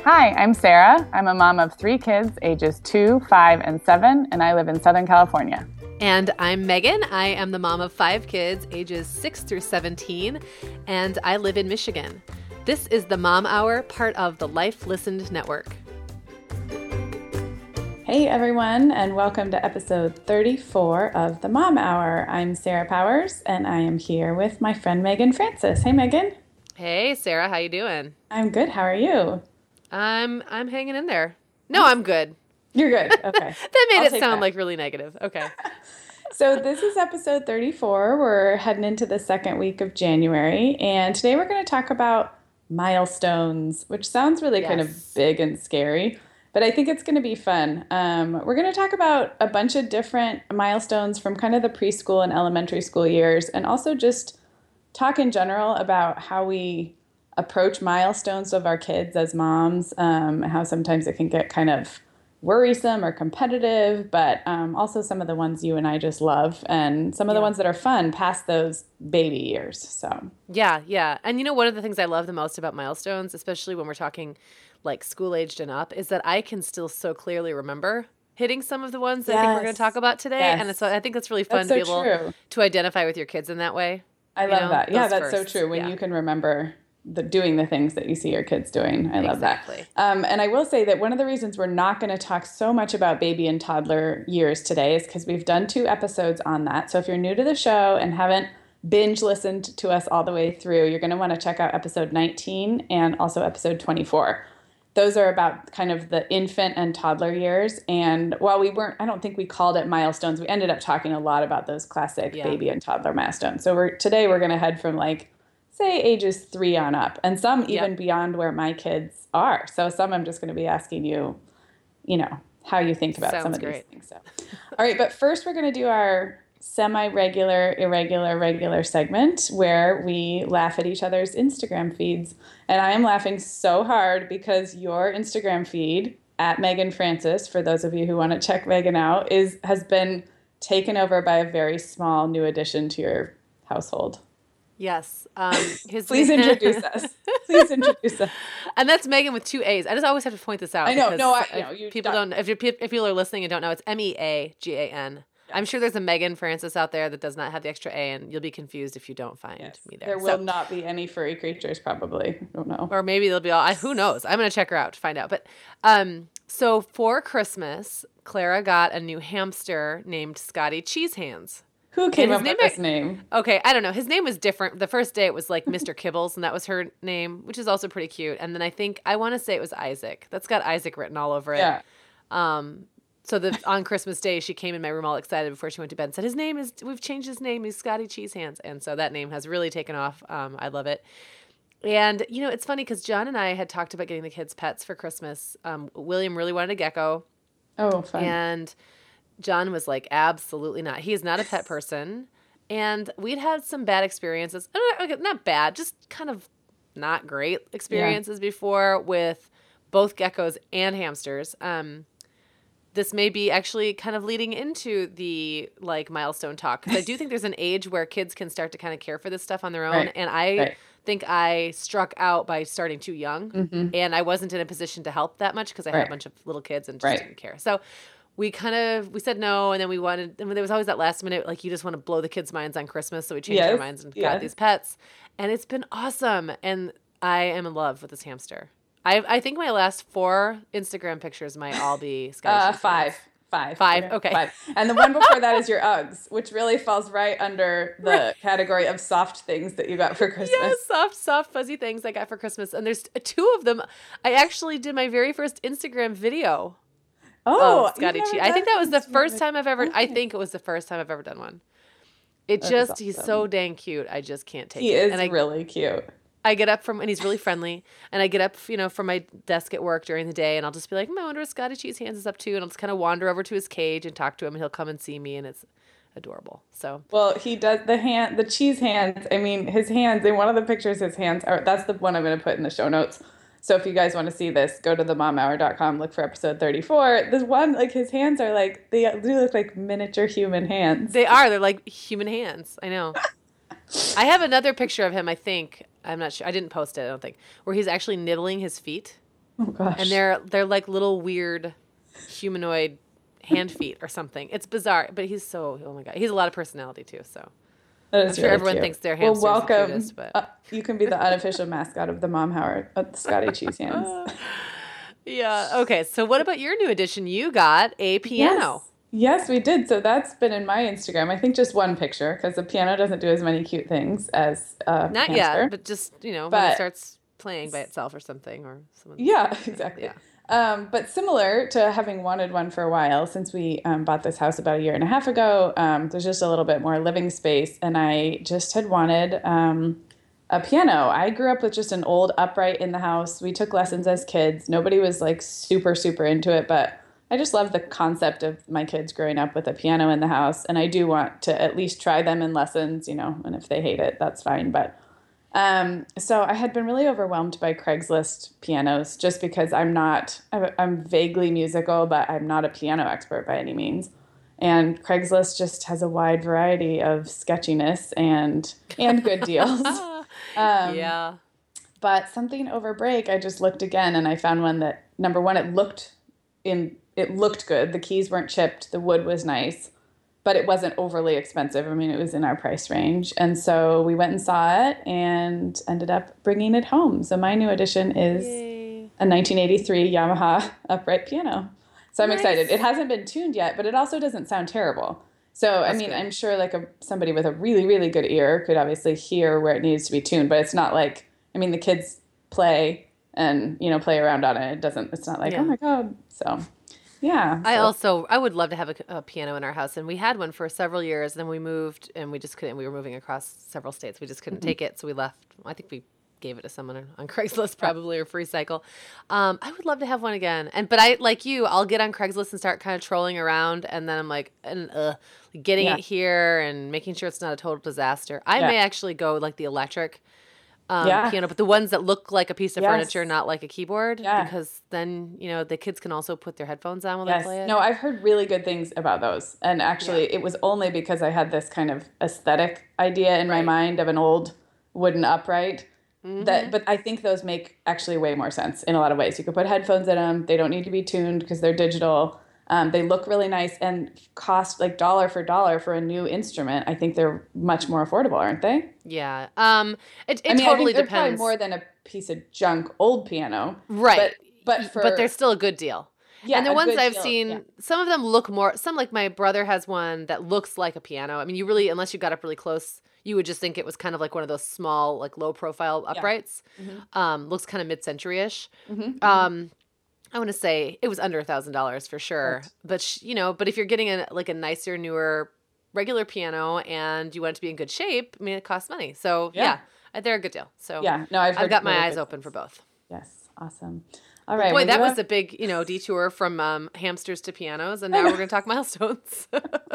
Hi, I'm Sarah. I'm a mom of 3 kids, ages 2, 5, and 7, and I live in Southern California. And I'm Megan. I am the mom of 5 kids, ages 6 through 17, and I live in Michigan. This is the Mom Hour, part of the Life Listened Network. Hey everyone, and welcome to episode 34 of the Mom Hour. I'm Sarah Powers, and I am here with my friend Megan Francis. Hey Megan. Hey Sarah, how you doing? I'm good. How are you? I'm hanging in there. No, I'm good. You're good. Okay. That made it sound like really negative. Okay. So this is episode 34. We're heading into the second week of January, and today we're going to talk about milestones, which sounds really kind of big and scary, but I think it's going to be fun. We're going to talk about a bunch of different milestones from kind of the preschool and elementary school years, and also just talk in general about how we approach milestones of our kids as moms, how sometimes it can get kind of worrisome or competitive, but also some of the ones you and I just love, and some of the ones that are fun past those baby years. So yeah. And you know, one of the things I love the most about milestones, especially when we're talking like school-aged and up, is that I can still so clearly remember hitting some of the ones that I think we're going to talk about today. And so I think that's really fun to be able to identify with your kids in that way. I love that. Yeah, that's so true. When you can remember doing the things that you see your kids doing. I love that. And I will say that one of the reasons we're not going to talk so much about baby and toddler years today is because we've done 2 episodes on that. So if you're new to the show and haven't binge listened to us all the way through, you're going to want to check out episode 19 and also episode 24. Those are about kind of the infant and toddler years. And while I don't think we called it milestones, we ended up talking a lot about those classic baby and toddler milestones. So today we're going to head from say ages 3 on up, and some even beyond where my kids are. So some I'm just going to be asking you, how you think about some of these things. So, all right, but first we're going to do our semi-regular, irregular, regular segment where we laugh at each other's Instagram feeds. And I am laughing so hard because your Instagram feed at Megan Francis, for those of you who want to check Megan out, has been taken over by a very small new addition to your household. Yes. Please introduce us. Please introduce us. And that's Megan with 2 A's. I just always have to point this out. I know. If people are listening and don't know, it's Meagan. Yes. I'm sure there's a Megan Francis out there that does not have the extra A, and you'll be confused if you don't find me there. There will not be any furry creatures, probably. I don't know. Or maybe they'll be all, who knows? I'm going to check her out to find out. But so for Christmas, Clara got a new hamster named Scotty Cheese Hands. Who came up with this name? Okay, I don't know. His name was different. The first day it was like Mr. Kibbles, and that was her name, which is also pretty cute. And then I want to say it was Isaac. That's got Isaac written all over it. Yeah. So on Christmas Day, she came in my room all excited before she went to bed and said, we've changed his name. He's Scotty Cheese Hands. And so that name has really taken off. I love it. And, it's funny because John and I had talked about getting the kids pets for Christmas. William really wanted a gecko. Oh, fun. And John was like, absolutely not. He is not a pet person. And we'd had some bad experiences. Not bad, just kind of not great experiences before with both geckos and hamsters. This may be actually kind of leading into the milestone talk, because I do think there's an age where kids can start to kind of care for this stuff on their own. And I think I struck out by starting too young, and I wasn't in a position to help that much because I had a bunch of little kids and just didn't care. So we said no, and then there was always that last minute, you just want to blow the kids' minds on Christmas. So we changed our minds and got these pets, and it's been awesome. And I am in love with this hamster. I think my last 4 Instagram pictures might all be Scottish. 5. 5. Okay. 5. And the one before that is your Uggs, which really falls right under the category of soft things that you got for Christmas. Yeah, soft, fuzzy things I got for Christmas. And there's 2 of them. I actually did my very first Instagram video. Oh, Scotty Cheese. I think that was the first time I've ever. I think it was the first time I've ever done one. He's so dang cute. I just can't take it. He is really cute. I get up and he's really friendly, and I get up, from my desk at work during the day, and I'll just be like, I wonder what Scotty Cheese Hands is up to, and I'll just kind of wander over to his cage and talk to him, and he'll come and see me, and it's adorable. So, well, he does the cheese hands. I mean, his hands, in one of the pictures, his hands that's the one I'm going to put in the show notes. So if you guys want to see this, go to themomhour.com, look for episode 34. This one, his hands are they do look like miniature human hands. They are. They're like human hands. I know. I have another picture of him, I think. I'm not sure. I didn't post it, I don't think. Where he's actually nibbling his feet. Oh gosh. And they're like little weird humanoid hand feet or something. It's bizarre, but oh my God. He's a lot of personality too, so. That is I'm sure really everyone cute. thinks their hamsters Well, are the welcome. cutest, but You can be the unofficial mascot of the Mom Howard, Scotty Cheese Hands. yeah. Okay. So what about your new addition? You got a piano. Yes, we did. So that's been in my Instagram. I think just one picture because the piano doesn't do as many cute things as Not hamster. yet, but just, when it starts playing by itself or something or someone. Yeah, exactly. Yeah. But similar to having wanted one for a while, since we bought this house about 1.5 years ago, there's just a little bit more living space, and I just had wanted a piano. I grew up with just an old upright in the house. We took lessons as kids. Nobody was like super, super into it, but I just love the concept of my kids growing up with a piano in the house, and I do want to at least try them in lessons, and if they hate it, that's fine. But so I had been really overwhelmed by Craigslist pianos just because I'm vaguely musical, but I'm not a piano expert by any means. And Craigslist just has a wide variety of sketchiness and good deals. Yeah. But something over break, I just looked again and I found one that, number one, it looked good. The keys weren't chipped. The wood was nice. But it wasn't overly expensive. I mean, it was in our price range. And so we went and saw it and ended up bringing it home. So my new addition is a 1983 Yamaha upright piano. So I'm excited. It hasn't been tuned yet, but it also doesn't sound terrible. So, I mean, good. I'm sure like somebody with a really, really good ear could obviously hear where it needs to be tuned, but it's not like, the kids play and, play around on it. It's not like, oh my God. So... yeah. I would love to have a piano in our house, and we had one for several years. Then we moved, and we just couldn't. We were moving across several states. We just couldn't take it, so we left. I think we gave it to someone on Craigslist probably or Free Cycle. I would love to have one again, but I like you. I'll get on Craigslist and start kind of trolling around, and then I'm like, getting it here and making sure it's not a total disaster. I may actually go like the electric. Piano, but the ones that look like a piece of furniture, not like a keyboard, because then, the kids can also put their headphones on while they play it. No, I've heard really good things about those. And actually, it was only because I had this kind of aesthetic idea in my mind of an old wooden upright. But I think those make actually way more sense in a lot of ways. You could put headphones in them. They don't need to be tuned because they're digital. They look really nice and cost like dollar for dollar for a new instrument. I think they're much more affordable, aren't they? Yeah. It totally I think they're depends. Probably more than a piece of junk old piano, right? But they're still a good deal. Yeah, and the ones I've seen, some of them look more. Some like my brother has one that looks like a piano. I mean, you really, unless you got up really close, you would just think it was kind of like one of those small, like low profile uprights. Looks kind of mid-century-ish. I want to say it was under $1,000 for sure. Right. But if you're getting a nicer, newer, regular piano and you want it to be in good shape, I mean, it costs money. So they're a good deal. So I've got my eyes open for both. Yes. Awesome. All right. Boy, that was a big, detour from hamsters to pianos. And now we're going to talk milestones.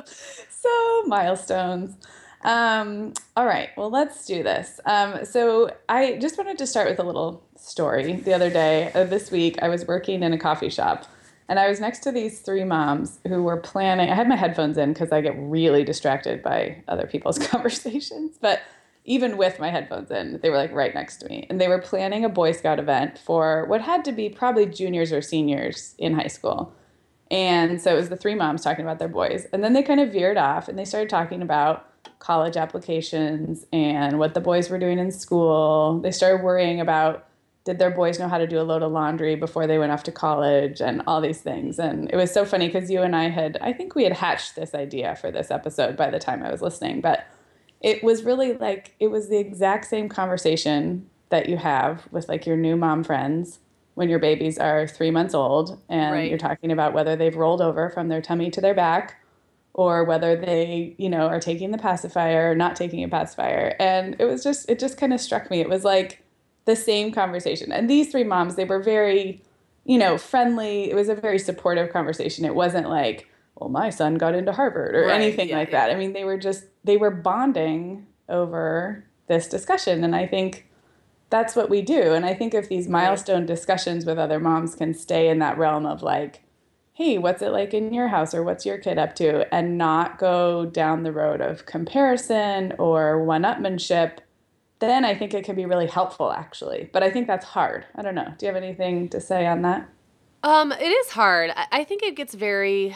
So milestones. All right. Well, let's do this. So I just wanted to start with a little story. The other day, this week, I was working in a coffee shop, and I was next to these 3 moms who were planning. I had my headphones in because I get really distracted by other people's conversations. But even with my headphones in, they were like right next to me, and they were planning a Boy Scout event for what had to be probably juniors or seniors in high school. And so it was the 3 moms talking about their boys, and then they kind of veered off and they started talking about college applications and what the boys were doing in school. They started worrying about, did their boys know how to do a load of laundry before they went off to college and all these things. And it was so funny because you and I we had hatched this idea for this episode by the time I was listening, but it was really it was the exact same conversation that you have with like your new mom friends when your babies are 3 months old and you're talking about whether they've rolled over from their tummy to their back or whether they, are taking the pacifier or not taking a pacifier. And it just kind of struck me. It was like the same conversation. And these 3 moms, they were very, friendly. It was a very supportive conversation. It wasn't like, well, my son got into Harvard or anything like that. I mean, they were bonding over this discussion. And I think that's what we do. And I think if these milestone discussions with other moms can stay in that realm of like, hey, what's it like in your house or what's your kid up to, and not go down the road of comparison or one-upmanship, then I think it can be really helpful, actually. But I think that's hard. I don't know. Do you have anything to say on that? It is hard. I think it gets very,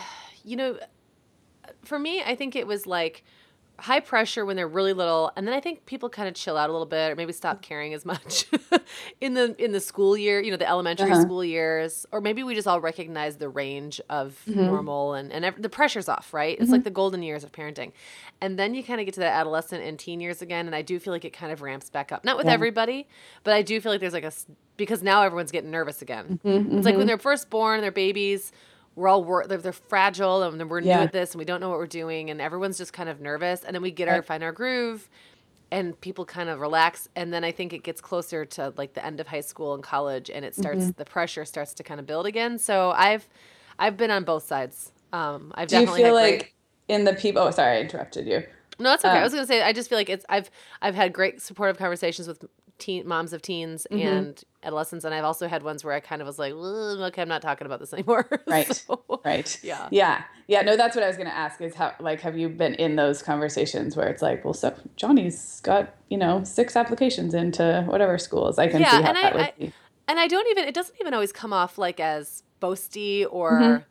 for me, I think it was like high pressure when they're really little, and then I think people kind of chill out a little bit, or maybe stop caring as much in the school year, the elementary school years, or maybe we just all recognize the range of normal and the pressure's off, right? It's like the golden years of parenting, and then you kind of get to that adolescent and teen years again, and I do feel like it kind of ramps back up. Not with everybody, but I do feel like there's like because now everyone's getting nervous again. It's like when they're first born, they're babies. We're all they're fragile, and we're new at this, and we don't know what we're doing, and everyone's just kind of nervous. And then we find our groove, and people kind of relax. And then I think it gets closer to like the end of high school and college, and it starts the pressure starts to kind of build again. So I've been on both sides. I've Do definitely you feel like in the people? Oh, sorry, I interrupted you. No, that's okay. I was going to say I just feel like I've had great supportive conversations with moms of teens and adolescents, and I've also had ones where I kind of was like, okay, I'm not talking about this anymore. Right. Right. Yeah. No, that's what I was going to ask is how, like, have you been in those conversations where it's like, well, so Johnny's got, 6 applications into whatever schools. I can see how that would be. And it doesn't even always come off like as boasty or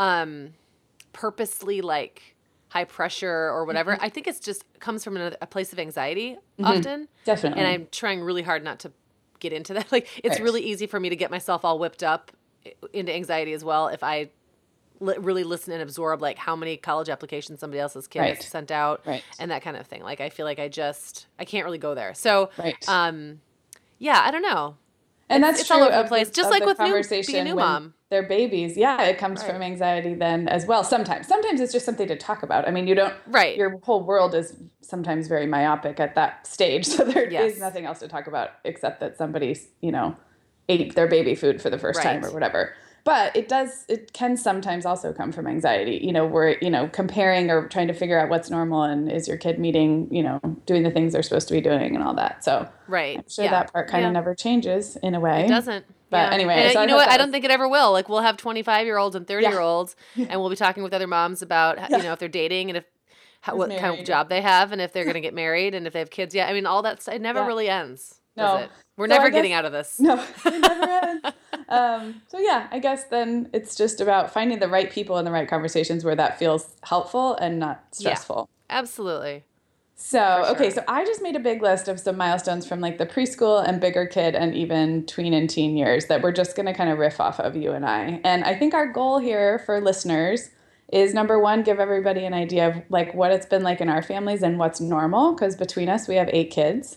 purposely like high pressure or whatever. I think it's just comes from a place of anxiety often. Definitely. And I'm trying really hard not to get into that. Like it's really easy for me to get myself all whipped up into anxiety as well if I really listen and absorb like how many college applications somebody else's kid has sent out and that kind of thing. Like I feel like I can't really go there. So yeah, I don't know. And it's true all over the place. Just like with being a new mom. They're babies. Yeah, it comes from anxiety then as well. Sometimes it's just something to talk about. I mean, you don't, your whole world is sometimes very myopic at that stage. So there is nothing else to talk about except that somebody's, ate their baby food for the first time or whatever. But it can sometimes also come from anxiety, where, comparing or trying to figure out what's normal and is your kid meeting, doing the things they're supposed to be doing and all that. So I'm sure that part kind of never changes in a way. It doesn't. But anyway. And you know what? I don't think it ever will. Like we'll have 25-year-olds and 30-year-olds and we'll be talking with other moms about, if they're dating and what kind of job they have and if they're going to get married and if they have kids. Yeah. I mean, all that, it never really ends. Does it? We're never getting out of this. No, it never ends. So yeah, I guess then it's just about finding the right people and the right conversations where that feels helpful and not stressful. Yeah, absolutely. So, okay, so I just made a big list of some milestones from like the preschool and bigger kid and even tween and teen years that we're just going to kind of riff off of, you and I. And I think our goal here for listeners is, number one, give everybody an idea of like what it's been like in our families and what's normal, because between us we have 8 kids.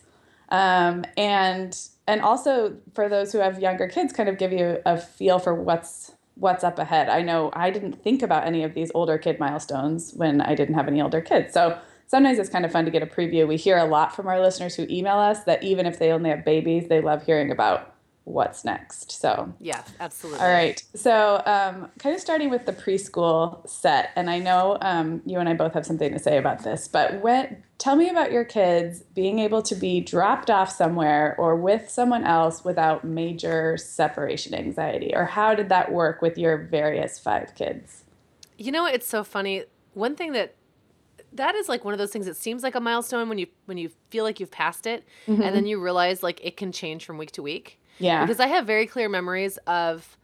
And also for those who have younger kids, kind of give you a feel for what's up ahead. I know I didn't think about any of these older kid milestones when I didn't have any older kids. So sometimes it's kind of fun to get a preview. We hear a lot from our listeners who email us that even if they only have babies, they love hearing about what's next. So yeah, absolutely. All right. So kind of starting with the preschool set, and I know you and I both have something to say about this, but tell me about your kids being able to be dropped off somewhere or with someone else without major separation anxiety, or how did that work with your various 5 kids? It's so funny. One thing that is like one of those things that seems like a milestone when you feel like you've passed it, and then you realize like it can change from week to week. Yeah. Because I have very clear memories of,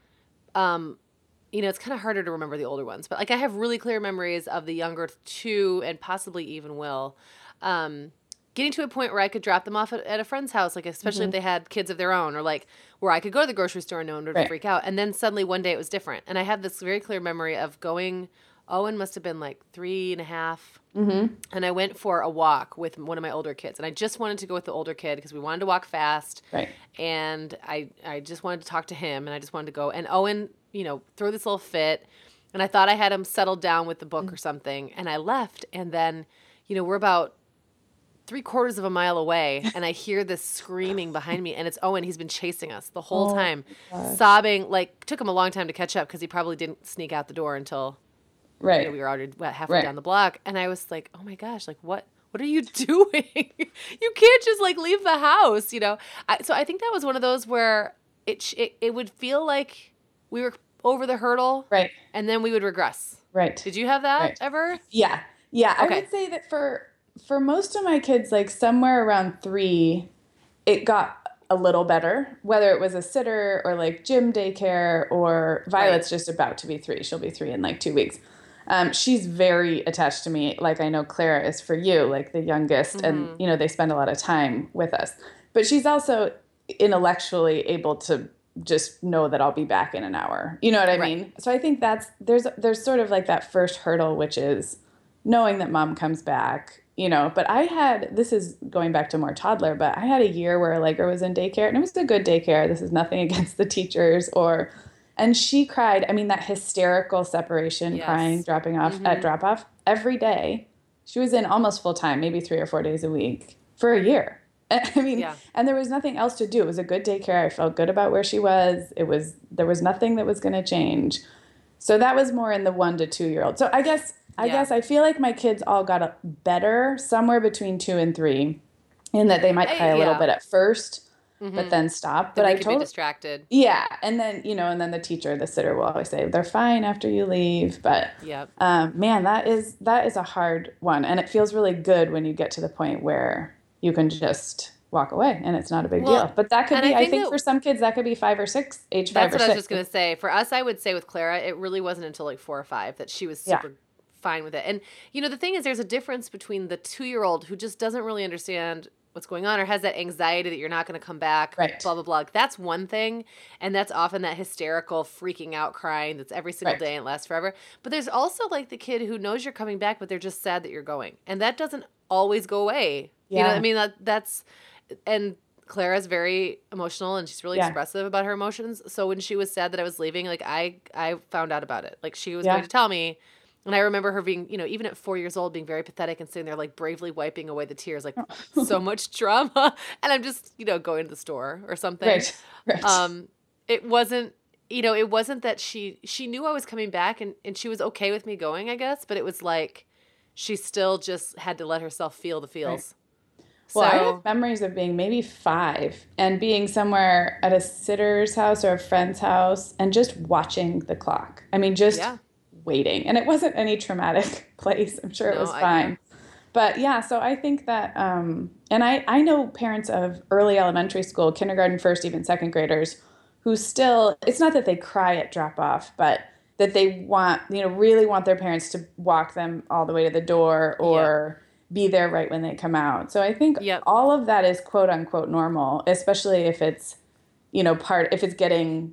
it's kind of harder to remember the older ones, but like I have really clear memories of the younger 2 and possibly even Will, getting to a point where I could drop them off at a friend's house, like especially if they had kids of their own, or like where I could go to the grocery store and no one would freak out. And then suddenly one day it was different. And I have this very clear memory of going, Owen must have been like 3.5. And I went for a walk with one of my older kids. And I just wanted to go with the older kid because we wanted to walk fast. Right. And I just wanted to talk to him, and I just wanted to go. And Owen, threw this little fit. And I thought I had him settled down with the book or something. And I left. And then, we're about 3/4 of a mile away. And I hear this screaming behind me. And it's Owen. He's been chasing us the whole time, sobbing. Like, took him a long time to catch up because he probably didn't sneak out the door until... Right. We were already halfway down the block. And I was like, oh my gosh, like what are you doing? You can't just like leave the house, So I think that was one of those where it would feel like we were over the hurdle. Right. And then we would regress. Right. Did you have that ever? Yeah. Yeah. Okay. I would say that for most of my kids, like somewhere around 3, it got a little better, whether it was a sitter or like gym daycare, or Violet's just about to be 3. She'll be 3 in like 2 weeks. She's very attached to me. Like I know Clara is for you, like the youngest, and you know, they spend a lot of time with us. But she's also intellectually able to just know that I'll be back in an hour. You know what I mean? So I think there's sort of like that first hurdle, which is knowing that mom comes back, you know. But this is going back to more toddler, but I had a year where Allegra was in daycare, and it was a good daycare. This is nothing against the teachers and she cried. I mean, that hysterical separation, crying, dropping off at drop off every day. She was in almost full time, maybe 3 or 4 days a week for a year. I mean, and there was nothing else to do. It was a good daycare. I felt good about where she was. There was nothing that was going to change. So that was more in the 1 to 2 year old. So I guess I feel like my kids all got better somewhere between 2 and 3, in that they might cry a little bit at first, but then stop. But I could be distracted. Yeah, and then the teacher, the sitter, will always say they're fine after you leave. But man, that is a hard one, and it feels really good when you get to the point where you can just walk away and it's not a big deal. But that could be, I think for some kids, that could be 5 or 6, age 5 or 6. That's what I was just going to say. For us, I would say with Clara, it really wasn't until like 4 or 5 that she was super fine with it. And, you know, the thing is, there's a difference between the 2-year-old who just doesn't really understand what's going on or has that anxiety that you're not going to come back, blah, blah, blah. That's one thing. And that's often that hysterical freaking out crying that's every single day and lasts forever. But there's also like the kid who knows you're coming back, but they're just sad that you're going. And that doesn't always go away. Yeah. You know what I mean? That's, and Clara's very emotional and she's really expressive about her emotions. So when she was sad that I was leaving, like I found out about it. Like she was going to tell me. And I remember her being, you know, even at 4 years old, being very pathetic and sitting there like bravely wiping away the tears, like so much drama. And I'm just, you know, going to the store or something. Right. It wasn't, you know, it wasn't that she knew I was coming back and she was okay with me going, I guess. But it was like she still just had to let herself feel the feels. Right. Well, I have memories of being maybe 5 and being somewhere at a sitter's house or a friend's house and just watching the clock. I mean, just waiting. And it wasn't any traumatic place. I'm sure it was fine. But yeah, so I think that, and I know parents of early elementary school, kindergarten, first, even second graders who still, it's not that they cry at drop off, but that they want, you know, really want their parents to walk them all the way to the door or be there right when they come out. So I think all of that is quote unquote normal, especially if it's, you know, if it's getting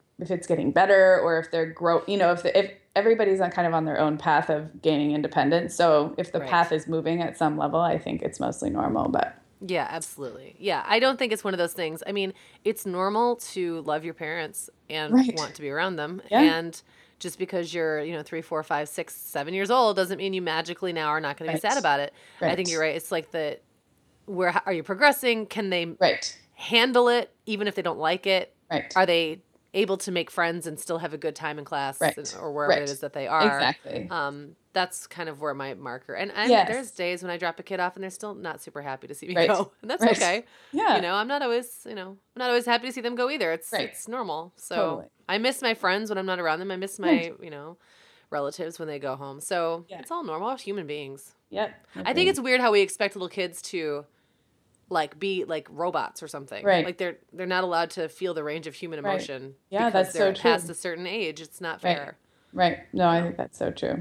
better or if they're if everybody's on their own path of gaining independence. So if the path is moving at some level, I think it's mostly normal, but. Yeah, absolutely. Yeah. I don't think it's one of those things. I mean, it's normal to love your parents and want to be around them. Yeah. And just because you're, you know, 3, 4, 5, 6, 7 years old doesn't mean you magically now are not going to be sad about it. Right. I think you're right. It's like where are you progressing? Can they handle it even if they don't like it? Right. Are they able to make friends and still have a good time in class or wherever it is that they are? Exactly. That's kind of where my marker. And there's days when I drop a kid off and they're still not super happy to see me go. And that's okay. Yeah. You know, I'm not always happy to see them go either. It's normal. So I miss my friends when I'm not around them. I miss my, you know, relatives when they go home. So it's all normal. We're human beings. Yep. I think it's weird how we expect little kids to like be like robots or something. Right. Like they're not allowed to feel the range of human emotion. Right. Yeah, that's so true. Past a certain age. It's not fair. Right. No, I think that's so true.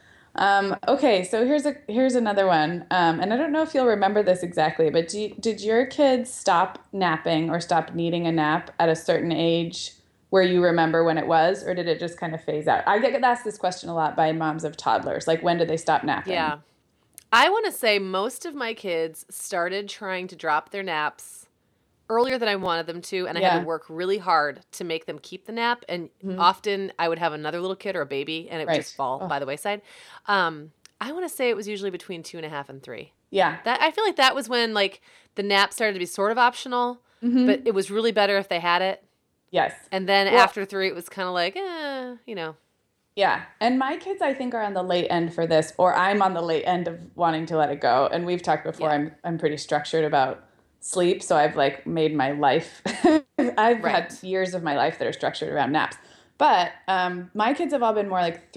Okay, so here's another one. And I don't know if you'll remember this exactly, but did your kids stop napping or stop needing a nap at a certain age where you remember when it was, or did it just kind of phase out? I get asked this question a lot by moms of toddlers. Like, when did they stop napping? Yeah. I want to say most of my kids started trying to drop their naps earlier than I wanted them to, and I had to work really hard to make them keep the nap. And often I would have another little kid or a baby, and it would just fall by the wayside. I want to say it was usually between 2.5 and 3. Yeah, I feel like that was when like the nap started to be sort of optional, but it was really better if they had it. Yes, and then after 3, it was kind of like, you know. Yeah. And my kids, I think, are on the late end for this, or I'm on the late end of wanting to let it go. And we've talked before, I'm pretty structured about sleep. So I've like made my life, I've had years of my life that are structured around naps. But my kids have all been more like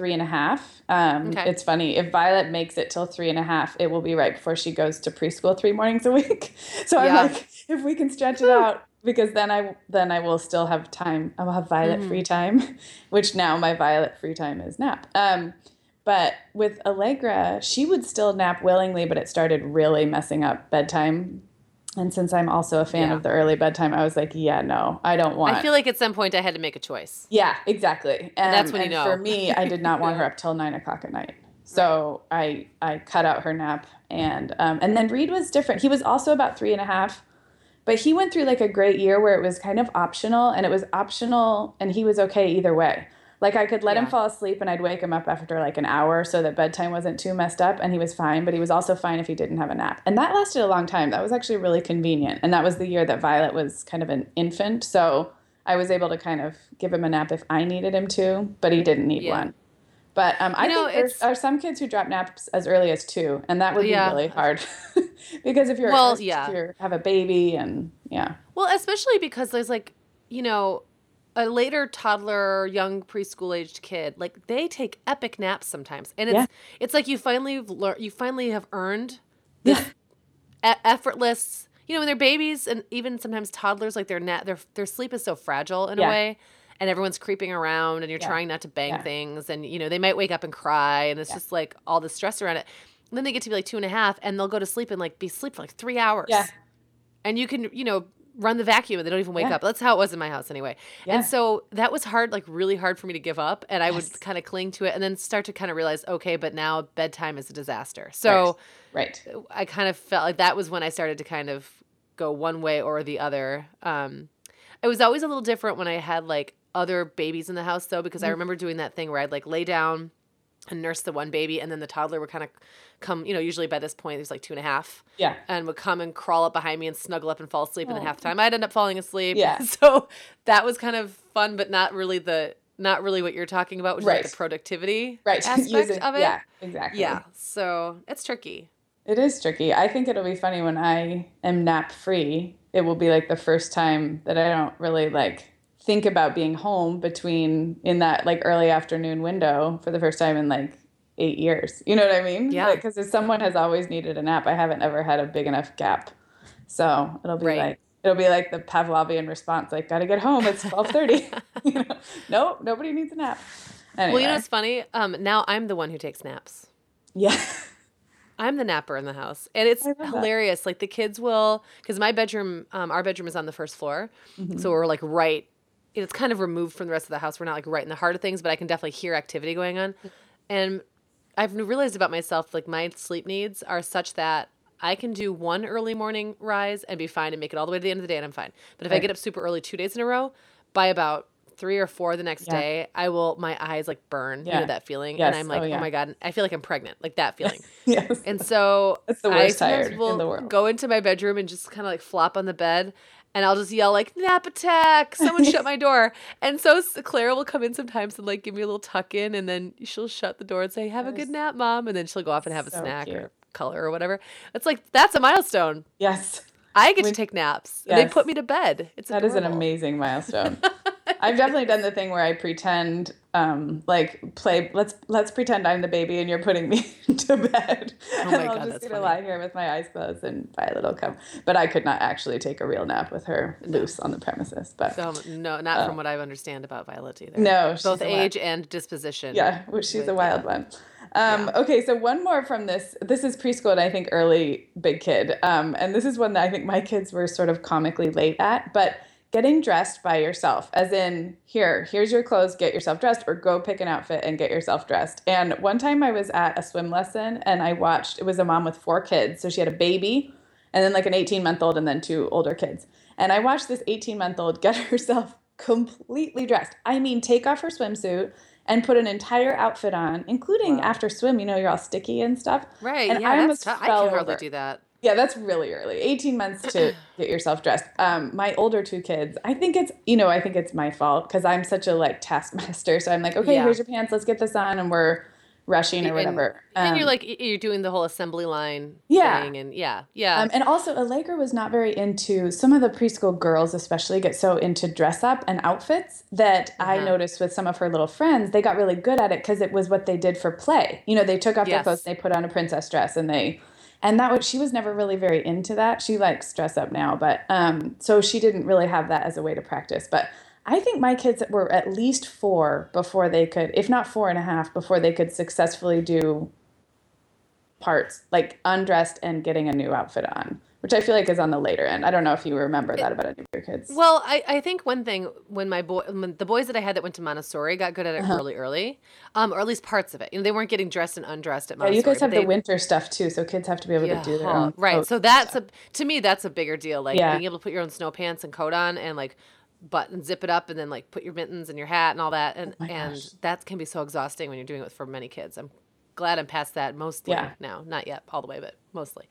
3.5. It's funny. If Violet makes it till 3.5, it will be right before she goes to preschool 3 mornings a week. So I'm like, if we can stretch it out, because then I will still have time. I will have Violet free time, which now my Violet free time is nap. But with Allegra, she would still nap willingly, but it started really messing up bedtime. And since I'm also a fan of the early bedtime, I was like, yeah, no, I don't want. I feel like at some point I had to make a choice. Yeah, exactly. And that's when you know. For me, I did not want her up till 9:00 at night. So I cut out her nap. And then Reed was different. He was also about 3.5, but he went through like a great year where it was kind of optional, and he was okay either way. Like I could let him fall asleep and I'd wake him up after like an hour so that bedtime wasn't too messed up, and he was fine, but he was also fine if he didn't have a nap. And that lasted a long time. That was actually really convenient. And that was the year that Violet was kind of an infant. So I was able to kind of give him a nap if I needed him to, but he didn't need one. But I think there are some kids who drop naps as early as 2, and that would be really hard because if you have a baby and Well, especially because there's like, a later toddler, young preschool aged kid, like they take epic naps sometimes, and it's like you finally have earned this effortless. When they're babies and even sometimes toddlers, like their sleep is so fragile in a way, and everyone's creeping around, and you're trying not to bang things, and they might wake up and cry, and it's just like all the stress around it. And then they get to be like 2.5, and they'll go to sleep and like be asleep for like 3 hours, and you can run the vacuum and they don't even wake up. That's how it was in my house anyway. Yeah. And so that was hard, like really hard for me to give up. And I would kind of cling to it and then start to kind of realize, okay, but now bedtime is a disaster. So I kind of felt like that was when I started to kind of go one way or the other. It was always a little different when I had like other babies in the house though, because I remember doing that thing where I'd like lay down and nurse the one baby, and then the toddler would kind of come, usually by this point, he was like 2.5. Yeah. And would come and crawl up behind me and snuggle up and fall asleep, and then half the time I'd end up falling asleep. Yeah. So that was kind of fun, but not really what you're talking about, which is like the productivity aspect of it. Yeah, exactly. Yeah. So it's tricky. It is tricky. I think it'll be funny when I am nap free. It will be like the first time that I don't really like think about being home in that like early afternoon window for the first time in like 8 years. You know what I mean? Yeah. Because if someone has always needed a nap, I haven't ever had a big enough gap. So it'll be like the Pavlovian response, like, gotta get home. It's 12:30. Nope, nobody needs a nap. Anyway. Well, it's funny. Now I'm the one who takes naps. Yeah. I'm the napper in the house, and it's hilarious. Like the kids will, because my bedroom, our bedroom is on the first floor. So we're like it's kind of removed from the rest of the house. We're not like right in the heart of things, but I can definitely hear activity going on. And I've realized about myself, like my sleep needs are such that I can do one early morning rise and be fine and make it all the way to the end of the day and I'm fine. But if I get up super early 2 days in a row, by about 3 or 4 the next day, my eyes like burn, that feeling. Yes. And I'm like, oh my God, I feel like I'm pregnant, like that feeling. Yes. And so it's the worst I tired will in the world. Go into my bedroom and just kind of like flop on the bed. And I'll just yell like, nap attack, someone shut my door. And so Clara will come in sometimes and like give me a little tuck in, and then she'll shut the door and say, have a good nap, Mom. And then she'll go off and have a snack or color or whatever. It's like, that's a milestone. Yes. I get to take naps. Yes. They put me to bed. It's adorable. That is an amazing milestone. I've definitely done the thing where I pretend, let's pretend I'm the baby and you're putting me to bed. Oh my and God, I'll just lie here with my eyes closed and Violet will come. But I could not actually take a real nap with her loose on the premises. But no, not from what I understand about Violet either. No, both age and disposition. Yeah, she's a wild one. Okay, so one more from this. This is preschool and I think early big kid. And this is one that I think my kids were sort of comically late at, but getting dressed by yourself, as in, here's your clothes, get yourself dressed, or go pick an outfit and get yourself dressed. And one time I was at a swim lesson and I watched, it was a mom with 4 kids. So she had a baby and then like an 18-month-old and then 2 older kids. And I watched this 18-month-old get herself completely dressed. I mean, take off her swimsuit and put an entire outfit on, including after swim, you're all sticky and stuff. Right, and yeah, that's tough. I can hardly do that. Yeah, that's really early. 18 months to get yourself dressed. My older 2 kids, I think it's my fault because I'm such a like taskmaster. So I'm like, okay, here's your pants. Let's get this on. And we're rushing or whatever. And you're doing the whole assembly line thing. And yeah. And also Allegra was not very into, some of the preschool girls especially get so into dress up and outfits that I noticed with some of her little friends, they got really good at it because it was what they did for play. They took off their clothes, they put on a princess dress and they And she was never really very into that. She likes dress up now, but so she didn't really have that as a way to practice. But I think my kids were at least 4 before they could, if not 4.5, before they could successfully do parts like undressed and getting a new outfit on, which I feel like is on the later end. I don't know if you remember that about any of your kids. Well, I think one thing when the boys that I had that went to Montessori got good at it early, or at least parts of it. You know, they weren't getting dressed and undressed at Montessori. Yeah, you guys have the winter stuff too, so kids have to be able to do their own. Right. So to me, that's a bigger deal. Like being able to put your own snow pants and coat on and like button zip it up and then like put your mittens and your hat and all that. And that can be so exhausting when you're doing it for many kids. I'm glad I'm past that mostly now. Not yet all the way, but mostly.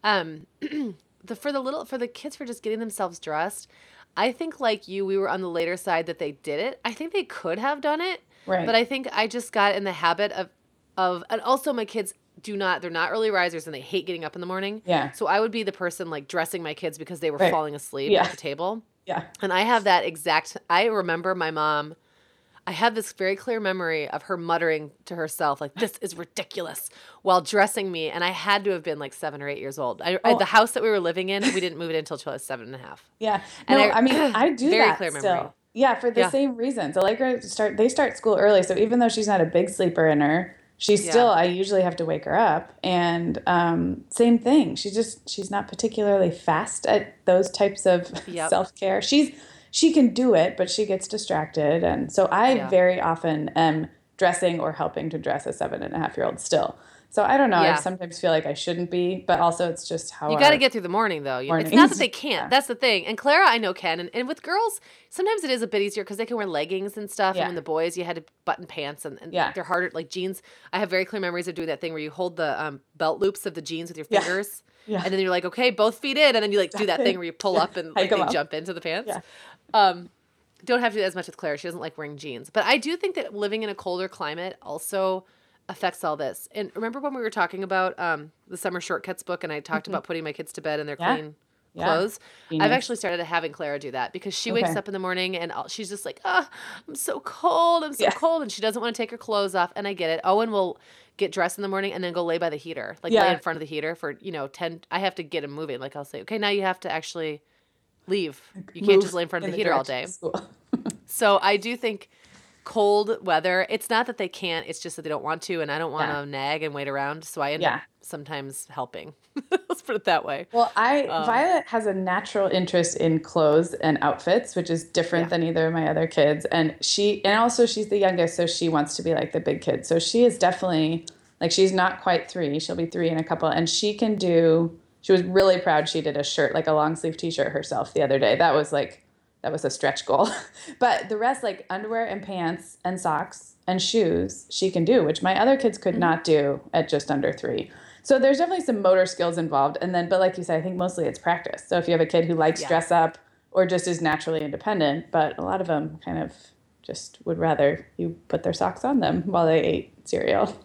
For the kids for just getting themselves dressed, I think like you, we were on the later side that they did it. I think they could have done it, right? But I think I just got in the habit of, and also my kids they're not early risers and they hate getting up in the morning. Yeah. So I would be the person like dressing my kids because they were falling asleep at the table. Yeah. And I have that I remember my mom. I have this very clear memory of her muttering to herself, like, this is ridiculous, while dressing me. And I had to have been like 7 or 8 years old. The house that we were living in, we didn't move it until I was 7.5. Yeah. And I do very that clear memory. Still. Yeah, for the same reason. So like they start school early. So even though she's not a big sleeper in her, I usually have to wake her up. And same thing. She's not particularly fast at those types of self-care. She can do it, but she gets distracted. And so I very often am dressing or helping to dress a 7.5-year-old still. So I don't know. I sometimes feel like I shouldn't be, but also it's just how you got to get through the morning, though. It's not that they can't. Yeah. That's the thing. And Clara, I know, can. And with girls, sometimes it is a bit easier because they can wear leggings and stuff. Yeah. And when the boys, you had to button pants and they're harder, like jeans. I have very clear memories of doing that thing where you hold the belt loops of the jeans with your fingers. Yeah. And then you're like, okay, both feet in. And then you like do that thing where you pull up and like, they jump into the pants. Yeah. Don't have to do that as much with Claire. She doesn't like wearing jeans. But I do think that living in a colder climate also affects all this. And remember when we were talking about the Summer Shortcuts book and I talked about putting my kids to bed in their clean clothes? I've actually started having Clara do that because she wakes up in the morning and she's just like, I'm so cold. I'm so cold. And she doesn't want to take her clothes off. And I get it. Owen will get dressed in the morning and then go lay by the heater, like lay in front of the heater for, 10. I have to get him moving. Like I'll say, okay, now you have to actually leave. You can't just lay in front of the heater all day. So I do think cold weather, it's not that they can't, it's just that they don't want to, and I don't want to nag and wait around, so I end up sometimes helping. Let's put it that way. Well, Violet has a natural interest in clothes and outfits, which is different than either of my other kids, and also she's the youngest, so she wants to be like the big kid. So she is definitely, like, she's not quite 3, she'll be 3 in a couple, and she was really proud she did a shirt, like a long sleeve t-shirt herself the other day. That was a stretch goal. But the rest, like underwear and pants and socks and shoes, she can do, which my other kids could not do at just under 3. So there's definitely some motor skills involved. But like you said, I think mostly it's practice. So if you have a kid who likes dress up or just is naturally independent, but a lot of them kind of just would rather you put their socks on them while they ate cereal.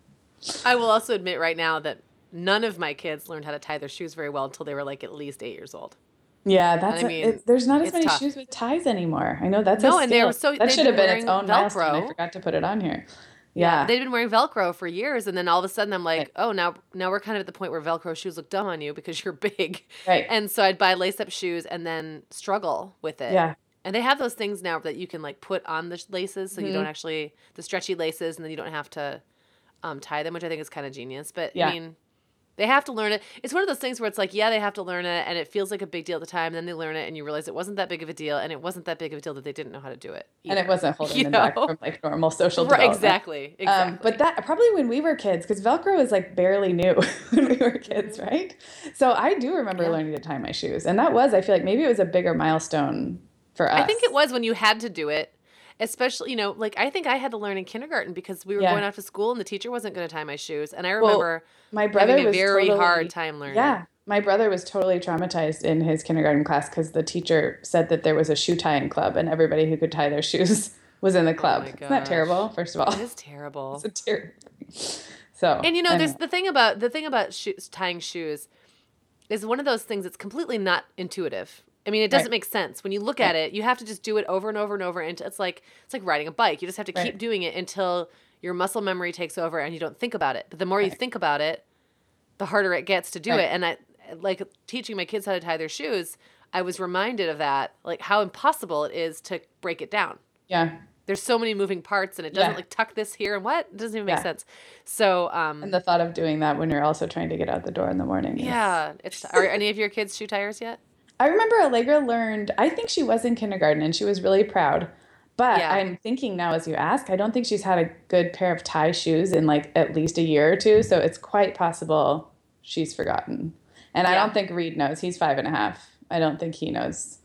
I will also admit right now that none of my kids learned how to tie their shoes very well until they were like at least 8 years old. Yeah, there's not as many shoes with ties anymore. I know that should have been its own milestone. I forgot to put it on here. Yeah, they've been wearing Velcro for years, and then all of a sudden I'm like, oh, now we're kind of at the point where Velcro shoes look dumb on you because you're big. Right. And so I'd buy lace-up shoes and then struggle with it. Yeah. And they have those things now that you can like put on the laces, so you don't actually the stretchy laces, and then you don't have to tie them, which I think is kind of genius. But I mean, they have to learn it. It's one of those things where it's like, they have to learn it, and it feels like a big deal at the time. And then they learn it, and you realize it wasn't that big of a deal, and it wasn't that big of a deal that they didn't know how to do it either. And it wasn't holding them back from like normal social development. Exactly. But that probably when we were kids, because Velcro was like barely new when we were kids, right? So I do remember learning to tie my shoes, and that was, I feel like maybe it was a bigger milestone for us. I think it was when you had to do it. Especially, like I think I had to learn in kindergarten because we were going off to school and the teacher wasn't going to tie my shoes. And I remember my brother having a very hard time learning. Yeah, my brother was totally traumatized in his kindergarten class because the teacher said that there was a shoe tying club and everybody who could tie their shoes was in the club. Isn't that terrible? First of all, it is terrible. It's a terrible thing. So, and there's the thing about tying shoes is one of those things that's completely not intuitive. I mean, it doesn't make sense. When you look at it, you have to just do it over and over and over. And it's like riding a bike. You just have to keep doing it until your muscle memory takes over and you don't think about it. But the more you think about it, the harder it gets to do it. And I like teaching my kids how to tie their shoes. I was reminded of that, like how impossible it is to break it down. Yeah. There's so many moving parts and it doesn't like tuck this here and what? It doesn't even make sense. So, and the thought of doing that when you're also trying to get out the door in the morning. Yeah. Are any of your kids shoe tires yet? I remember Allegra learned, I think she was in kindergarten and she was really proud. But I'm thinking now as you ask, I don't think she's had a good pair of tie shoes in like at least a year or two. So it's quite possible she's forgotten. And I don't think Reed knows. He's 5.5. I don't think he knows.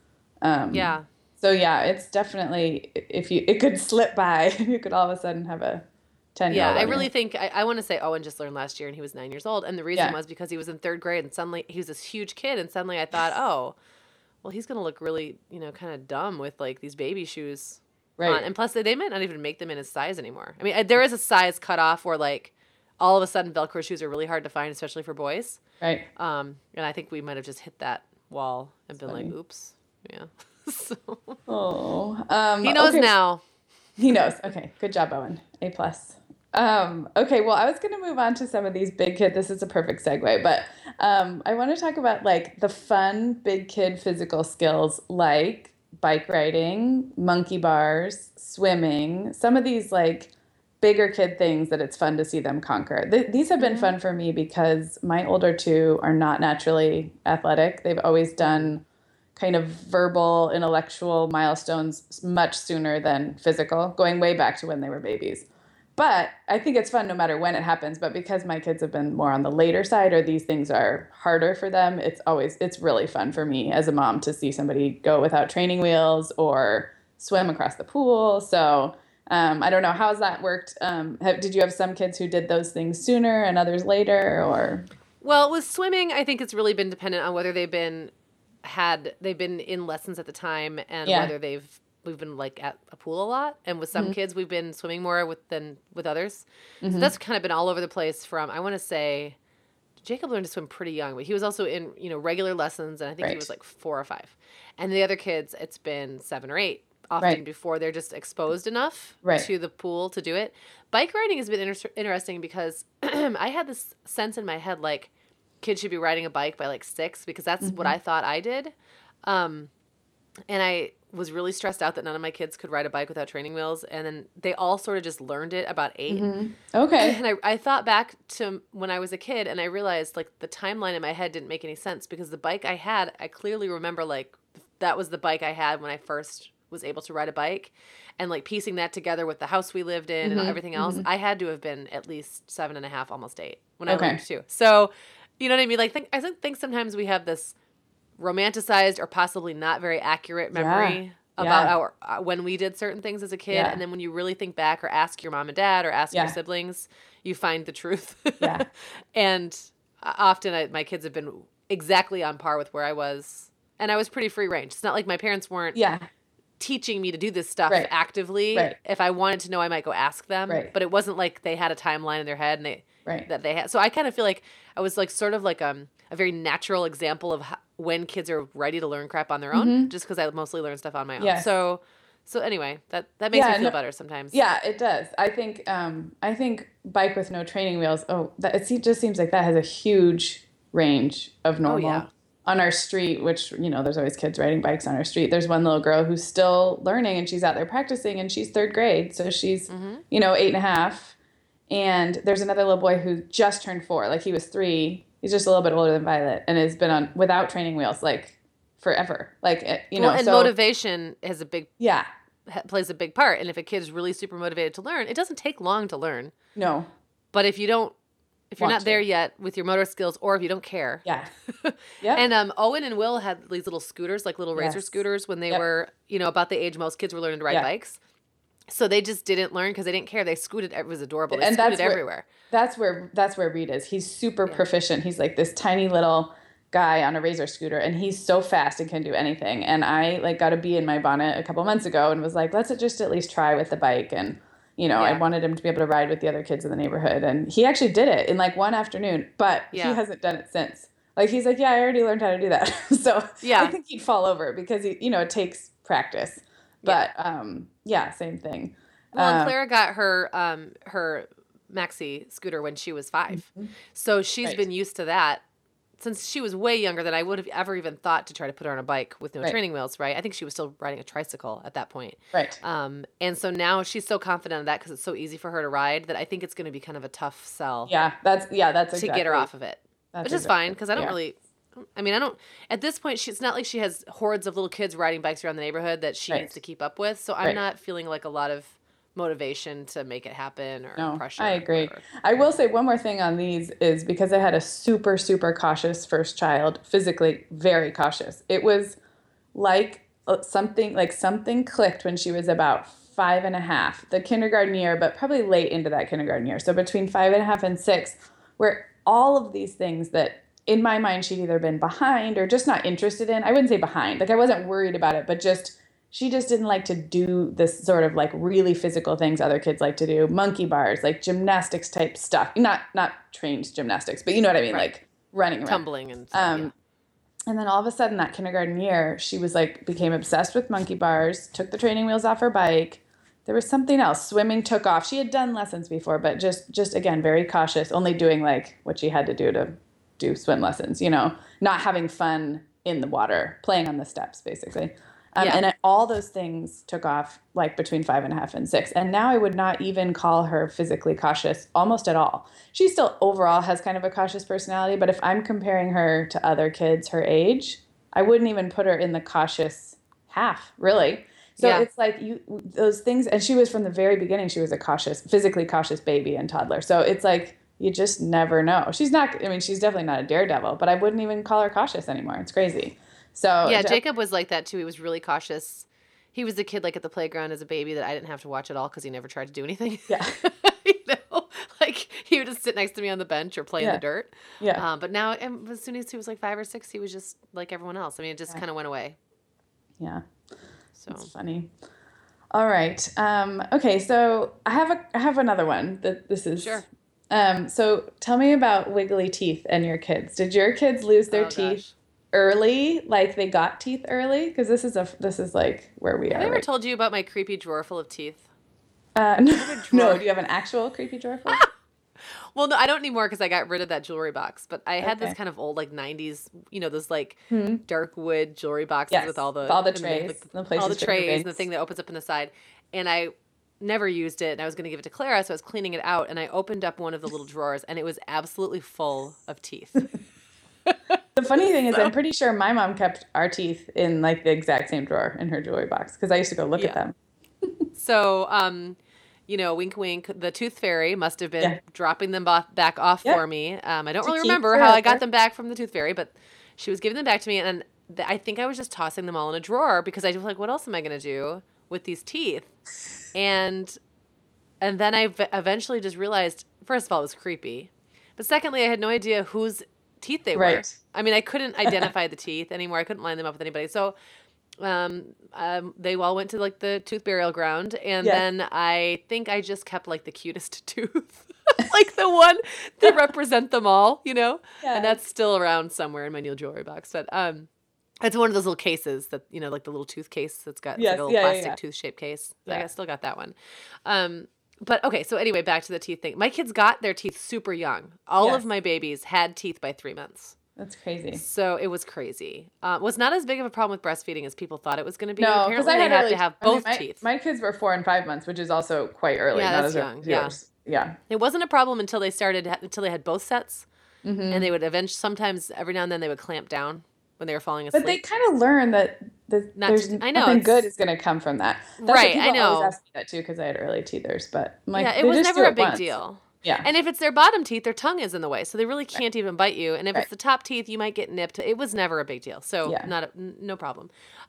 So it's definitely, it could slip by. You could all of a sudden have a 10-year-old. Yeah, I really think, I want to say Owen just learned last year and he was 9 years old. And the reason was because he was in 3rd grade and suddenly he was this huge kid. And suddenly I thought, oh, well, he's going to look really, kind of dumb with like these baby shoes on. And plus they might not even make them in his size anymore. I mean, there is a size cutoff where like all of a sudden Velcro shoes are really hard to find, especially for boys. Right. And I think we might have just hit that wall and been like, oops. Yeah. So. He knows now. He knows. Okay. Good job, Owen. A+. Okay. Well, I was going to move on to some of these big kid. This is a perfect segue, but I want to talk about like the fun big kid physical skills like bike riding, monkey bars, swimming, some of these like bigger kid things that it's fun to see them conquer. These have been fun for me because my older two are not naturally athletic. They've always done kind of verbal, intellectual milestones much sooner than physical, going way back to when they were babies. But I think it's fun no matter when it happens. But because my kids have been more on the later side or these things are harder for them, it's really fun for me as a mom to see somebody go without training wheels or swim across the pool. So I don't know. How's that worked? Did you have some kids who did those things sooner and others later? Or Well, with swimming, I think it's really been dependent on whether they've been in lessons at the time and whether we've been like at a pool a lot. And with some kids, we've been swimming more than with others. So that's kind of been all over the place from, I want to say, Jacob learned to swim pretty young, but he was also in, regular lessons. And I think he was like 4 or 5. And the other kids, it's been 7 or 8, often before they're just exposed enough to the pool to do it. Bike riding has been interesting because I had this sense in my head, like kids should be riding a bike by like 6 because that's what I thought I did. And I was really stressed out that none of my kids could ride a bike without training wheels. And then they all sort of just learned it about 8. Okay. And I thought back to when I was a kid and I realized like the timeline in my head didn't make any sense because the bike I had, I clearly remember like that was the bike I had when I first was able to ride a bike. And like piecing that together with the house we lived in and everything else, I had to have been at least 7.5, almost 8 when I learned too. So, you know what I mean? Like I think sometimes we have this romanticized or possibly not very accurate memory about our when we did certain things as a kid, and then when you really think back or ask your mom and dad or ask your siblings, you find the truth. And often my kids have been exactly on par with where I was, and I was pretty free range. It's not like my parents weren't teaching me to do this stuff actively. If I wanted to know, I might go ask them, but it wasn't like they had a timeline in their head and that they had. So I kind of feel like I was like sort of like a very natural example of when kids are ready to learn crap on their own, just because I mostly learn stuff on my own. So anyway, that makes me feel better sometimes. Yeah, it does. I think bike with no training wheels. It just seems like that has a huge range of normal. On our street, which, there's always kids riding bikes on our street. There's one little girl who's still learning and she's out there practicing and she's 3rd grade. So she's, 8.5. And there's another little boy who just turned 4. Like he was 3. He's just a little bit older than Violet and has been on without training wheels like forever. Like, and motivation has plays a big part. And if a kid is really super motivated to learn, it doesn't take long to learn. No. But if you're not there yet with your motor skills, or if you don't care. And Owen and Will had these little scooters, like little razor scooters when they were, about the age most kids were learning to ride bikes. So they just didn't learn because they didn't care. They scooted. It was adorable. They scooted everywhere. That's where Reed is. He's super proficient. He's like this tiny little guy on a razor scooter, and he's so fast and can do anything. And I like got a bee in my bonnet a couple months ago and was like, let's just at least try with the bike. And I wanted him to be able to ride with the other kids in the neighborhood. And he actually did it in like one afternoon, but he hasn't done it since. Like, he's like, I already learned how to do that. So I think he'd fall over because it takes practice. But same thing. Well, and Clara got her maxi scooter when she was 5. So she's been used to that since she was way younger than I would have ever even thought to try to put her on a bike with no training wheels, right? I think she was still riding a tricycle at that point. Right. And so now she's so confident of that because it's so easy for her to ride that I think it's going to be kind of a tough sell. That's exactly. To get her off of it. Which is fine because I don't really, I mean, I don't, at this point, it's not like she has hordes of little kids riding bikes around the neighborhood that she needs to keep up with. So I'm not feeling like a lot of motivation to make it happen or pressure. I agree. I will say one more thing on these is because I had a super, super cautious first child, physically very cautious. It was like something clicked when she was about 5.5, the kindergarten year, but probably late into that kindergarten year. So between 5.5 and 6, where all of these things that in my mind she'd either been behind or just not interested in. I wouldn't say behind. Like I wasn't worried about it, but she just didn't like to do this sort of like really physical things other kids like to do. Monkey bars, like gymnastics type stuff. Not trained gymnastics, but you know what I mean? Right. Like running around. Tumbling and stuff, And then all of a sudden that kindergarten year, she was like, became obsessed with monkey bars, took the training wheels off her bike. There was something else. Swimming took off. She had done lessons before, but just again, very cautious, only doing like what she had to do swim lessons, not having fun in the water, playing on the steps, basically. And all those things took off like between 5.5 and 6. And now I would not even call her physically cautious almost at all. She still overall has kind of a cautious personality, but if I'm comparing her to other kids her age, I wouldn't even put her in the cautious half, really. So it's like those things, and she was from the very beginning, she was a physically cautious baby and toddler. So it's like, you just never know. She's definitely not a daredevil, but I wouldn't even call her cautious anymore. It's crazy. So Jacob was like that too. He was really cautious. He was the kid like at the playground as a baby that I didn't have to watch at all because he never tried to do anything. Yeah. Like he would just sit next to me on the bench or play in the dirt. Yeah. But now, as soon as he was like 5 or 6, he was just like everyone else. I mean, it just kind of went away. Yeah. So it's funny. All right. Okay. So I have another one that this is. Sure. So tell me about wiggly teeth and your kids. Did your kids lose their teeth early? Like they got teeth early? Because this is like where we are. Have I ever told you about my creepy drawer full of teeth? No. Do you have an actual creepy drawer full? Well, no, I don't anymore because I got rid of that jewelry box. But I had this kind of old like 90s, those like dark wood jewelry boxes with all the trays, all the trays and the thing that opens up in the side. And I never used it, and I was going to give it to Clara, so I was cleaning it out, and I opened up one of the little drawers, and it was absolutely full of teeth. The funny thing is, I'm pretty sure my mom kept our teeth in like the exact same drawer in her jewelry box because I used to go look at them. So, wink, wink, the tooth fairy must have been dropping them back off for me. I don't really remember how I got them back from the tooth fairy, but she was giving them back to me, and I think I was just tossing them all in a drawer because I was like, what else am I going to do with these teeth? And then I eventually just realized, first of all, it was creepy. But secondly, I had no idea whose teeth they were. I mean, I couldn't identify the teeth anymore. I couldn't line them up with anybody. So they all went to like the tooth burial ground. And then I think I just kept like the cutest tooth, like the one that represent them all, And that's still around somewhere in my new jewelry box. But it's one of those little cases that, like the little tooth case that's got like a little plastic tooth-shaped case. Yeah. I still got that one. But okay, so anyway, back to the teeth thing. My kids got their teeth super young. All of my babies had teeth by 3 months. That's crazy. So it was crazy. Was not as big of a problem with breastfeeding as people thought it was going to be. No, apparently they had to have both teeth. My kids were 4 and 5 months, which is also quite early. Yeah, not that's young. Yeah. It wasn't a problem until they had both sets. Mm-hmm. And they would sometimes every now and then they would clamp down when they were falling asleep. But they kind of learn that nothing good is going to come from that. That's right, I know. Always ask me that too because I had early teethers, but it was never a big deal. Yeah. And if it's their bottom teeth, their tongue is in the way, so they really can't even bite you. And if it's the top teeth, you might get nipped. It was never a big deal, so no problem.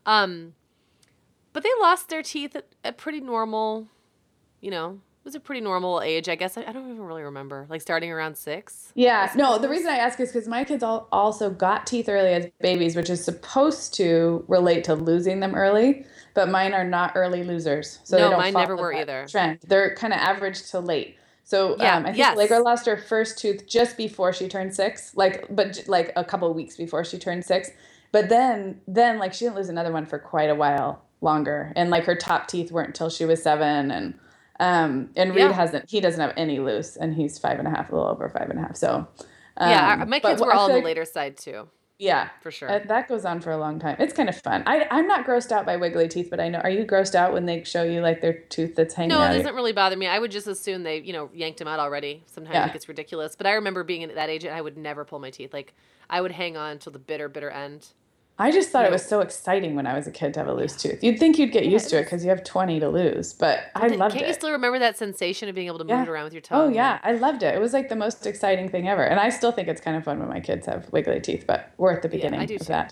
But they lost their teeth at pretty normal, it was a pretty normal age, I guess. I don't even really remember, like starting around 6. Yeah, no, the reason I ask is because my kids also got teeth early as babies, which is supposed to relate to losing them early, but mine are not early losers. So no, they don't mine never were that either. Trend. They're kind of average to late. So I think Allegra lost her first tooth just before she turned 6, but a couple of weeks before she turned 6. But then like she didn't lose another one for quite a while longer, and like her top teeth weren't until she was 7, and And Reed he doesn't have any loose, and he's 5.5, a little over 5.5. So, my kids were all on the later side too. Yeah, for sure. That goes on for a long time. It's kind of fun. I'm not grossed out by wiggly teeth, but I know. Are you grossed out when they show you like their tooth that's hanging out? No, it doesn't really bother me. I would just assume they, yanked them out already. Sometimes it gets ridiculous. But I remember being at that age, and I would never pull my teeth. Like, I would hang on till the bitter, bitter end. I just thought it was so exciting when I was a kid to have a loose tooth. You'd think you'd get used to it because you have 20 to lose, but I loved it. Can't you still remember that sensation of being able to move it around with your tongue? Oh, yeah. I loved it. It was like the most exciting thing ever. And I still think it's kind of fun when my kids have wiggly teeth, but we're at the beginning of that.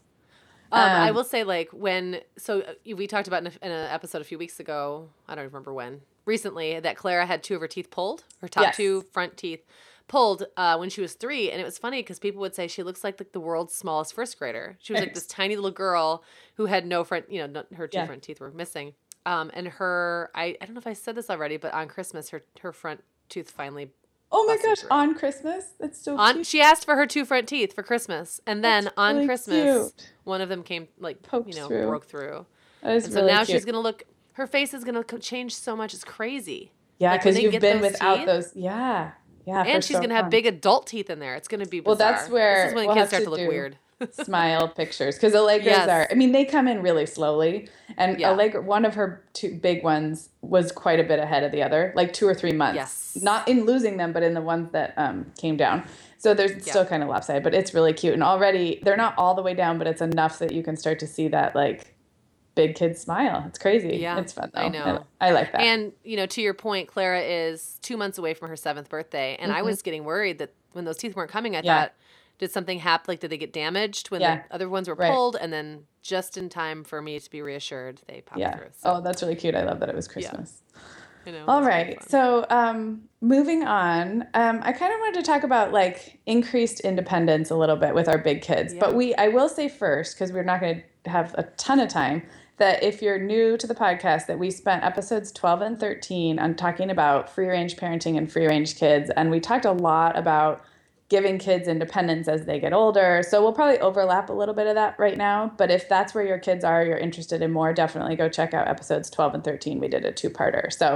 I will say, like, we talked about in an episode a few weeks ago, I don't remember when, recently, that Clara had 2 of her teeth pulled, her top 2 front teeth pulled when she was 3. And it was funny because people would say she looks like the world's smallest first grader. She was like this tiny little girl who had no front, her 2 front teeth were missing. And I don't know if I said this already, but on Christmas, her front tooth finally. Oh my gosh, on Christmas? That's so cute. She asked for her 2 front teeth for Christmas. And then on Christmas, one of them came, broke through. That is and so now she's going to look, her face is going to change so much. It's crazy. Yeah, because you've been without those. Yeah. Yeah, and she's going to have big adult teeth in there. It's going to be bizarre. Well, that's where this is when kids start to look weird. Smile pictures. Because Allegra's are, I mean, they come in really slowly. And Allegra, one of her 2 big ones was quite a bit ahead of the other, like 2 or 3 months. Yes. Not in losing them, but in the ones that came down. So they're still kind of lopsided, but it's really cute. And already, they're not all the way down, but it's enough that you can start to see that, like, big kid smile. It's crazy. Yeah, it's fun though. I know. I like that. And to your point, Clara is 2 months away from her 7th birthday, and I was getting worried that when those teeth weren't coming, I thought, did something happen? Like, did they get damaged when the other ones were pulled? And then just in time for me to be reassured, they popped through. So. Oh, that's really cute. I love that it was Christmas. I know. All right. So moving on, I kind of wanted to talk about like increased independence a little bit with our big kids. But I will say first, because we're not going to have a ton of time, that if you're new to the podcast, that we spent episodes 12 and 13 on talking about free-range parenting and free-range kids. And we talked a lot about giving kids independence as they get older. So we'll probably overlap a little bit of that right now. But if that's where your kids are, you're interested in more, definitely go check out episodes 12 and 13. We did a 2-parter. So,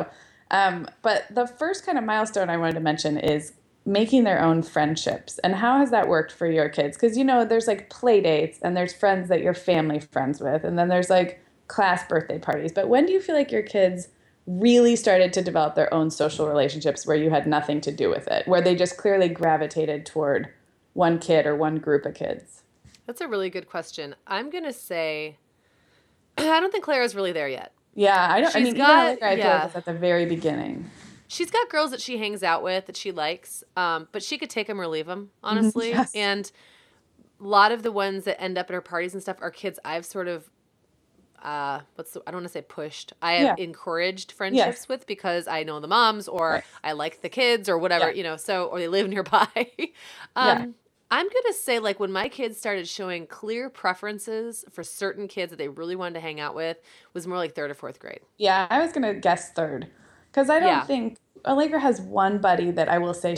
but the first kind of milestone I wanted to mention is making their own friendships. And how has that worked for your kids? Because, there's like play dates and there's friends that you're family friends with. And then there's like class birthday parties. But when do you feel like your kids really started to develop their own social relationships where you had nothing to do with it, where they just clearly gravitated toward one kid or one group of kids? That's a really good question. I'm going to say, I don't think Clara's really there yet. Yeah, I feel like it's at the very beginning. She's got girls that she hangs out with that she likes, but she could take them or leave them, honestly. Yes. And a lot of the ones that end up at her parties and stuff are kids I've sort of I don't want to say pushed. I have encouraged friendships with because I know the moms or I like the kids or whatever, or they live nearby. I'm going to say, like, when my kids started showing clear preferences for certain kids that they really wanted to hang out with was more like 3rd or 4th grade. Yeah, I was going to guess 3rd because I don't think Allegra has one buddy that I will say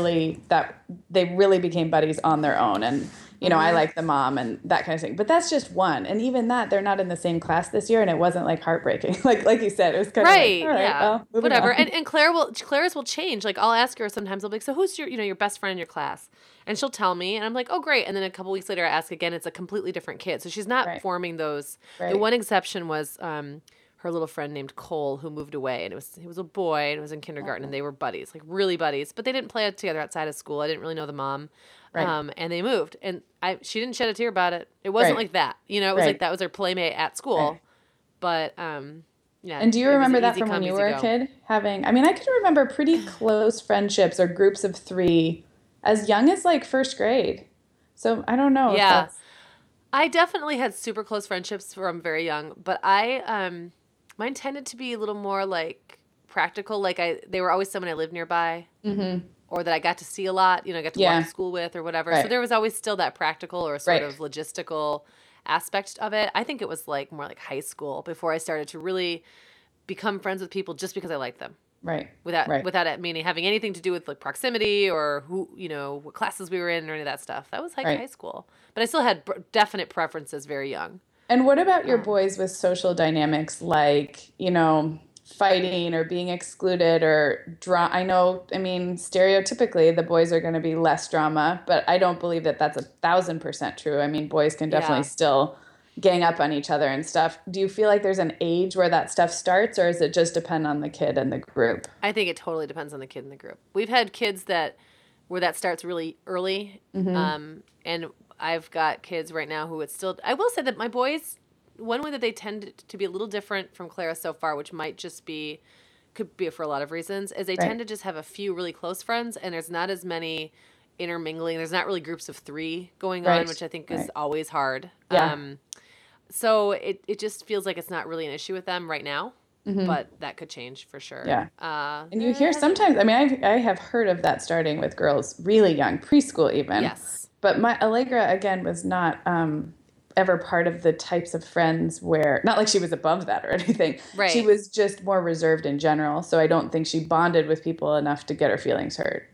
they really became buddies on their own. And I like the mom and that kind of thing. But that's just one. And even that, they're not in the same class this year, and it wasn't like heartbreaking. like you said, it was kind of like, all right, well, whatever. On. And Clara's will change. Like, I'll ask her sometimes, I'll be like, so who's your best friend in your class? And she'll tell me, and I'm like, oh, great. And then a couple weeks later, I ask again, it's a completely different kid. So she's not forming those. Right. The one exception was her little friend named Cole who moved away, and he was a boy, and it was in kindergarten, and they were buddies, like really buddies. But they didn't play together outside of school. I didn't really know the mom. Right. And they moved, and she didn't shed a tear about it. It wasn't like that, it was like that was her playmate at school. Right. But yeah. And do you remember that from when you were a kid? I can remember pretty close friendships or groups of 3 as young as like 1st grade. So I don't know. Yeah, I definitely had super close friendships from very young, but mine tended to be a little more like practical. Like they were always someone I lived nearby. Mm-hmm. Or that I got to see a lot, I got to walk to school with or whatever. Right. So there was always still that practical or sort of logistical aspect of it. I think it was like more like high school before I started to really become friends with people just because I liked them. Right. Without it meaning having anything to do with like proximity or who, what classes we were in or any of that stuff. That was like high school. But I still had definite preferences very young. And what about your boys with social dynamics like, fighting or being excluded or I know, I mean, stereotypically the boys are going to be less drama, but I don't believe that that's 1,000% true. I mean, boys can definitely still gang up on each other and stuff. Do you feel like there's an age where that stuff starts, or does it just depend on the kid and the group? I think it totally depends on the kid and the group. We've had kids where that starts really early. And I've got kids right now who I will say that my boys, one way that they tend to be a little different from Clara so far, which might just could be for a lot of reasons, is they tend to just have a few really close friends, and there's not as many intermingling. There's not really groups of 3 going on, which I think is always hard. Yeah. So it just feels like it's not really an issue with them right now, but that could change for sure. Yeah. And you hear sometimes, I mean, I have heard of that starting with girls really young, preschool even. Yes. But my Allegra, again, was not ever part of the types of friends where, not like she was above that or anything. Right. She was just more reserved in general. So I don't think she bonded with people enough to get her feelings hurt,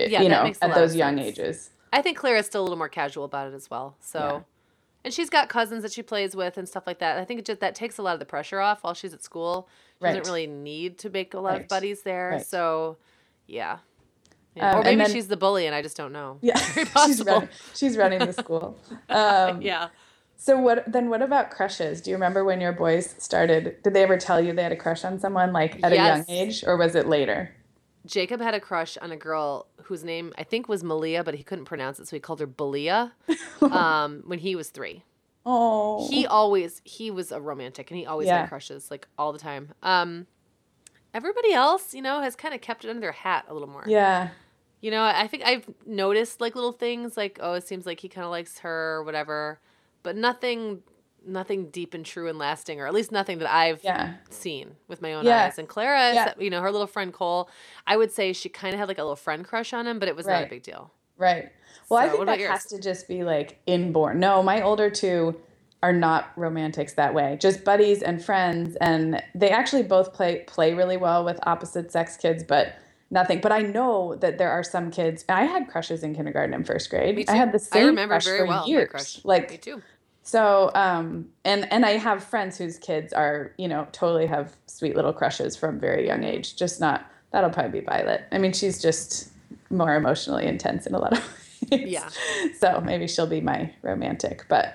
at those young ages. I think Clara's still a little more casual about it as well. So. Yeah. And she's got cousins that she plays with and stuff like that. I think that takes a lot of the pressure off while she's at school. She doesn't really need to make a lot of buddies there. Right. So, yeah. Or maybe she's the bully and I just don't know. Yeah, very possible. She's running the school. Yeah. So what about crushes? Do you remember when your boys started? Did they ever tell you they had a crush on someone at a young age, or was it later? Jacob had a crush on a girl whose name I think was Malia, but he couldn't pronounce it, so he called her Balia when he was 3. Oh. He was a romantic, and he always had crushes, all the time. Everybody else, has kind of kept it under their hat a little more. Yeah. I think I've noticed, little things, it seems like he kind of likes her or whatever, but nothing deep and true and lasting, or at least nothing that I've seen with my own eyes. And Clara, her little friend Cole, I would say she kind of had a little friend crush on him, but it was not a big deal. Right. Well, I think that has to just be inborn. No, my older 2 are not romantics that way. Just buddies and friends, and they actually both play really well with opposite sex kids, but nothing. But I know that there are some kids. I had crushes in kindergarten and first grade. Me too. I had the same crush very for years. Crush. Me too. So, and I have friends whose kids are, totally have sweet little crushes from very young age. Just not, that'll probably be Violet. I mean, she's just more emotionally intense in a lot of ways. Yeah. So maybe she'll be my romantic, but,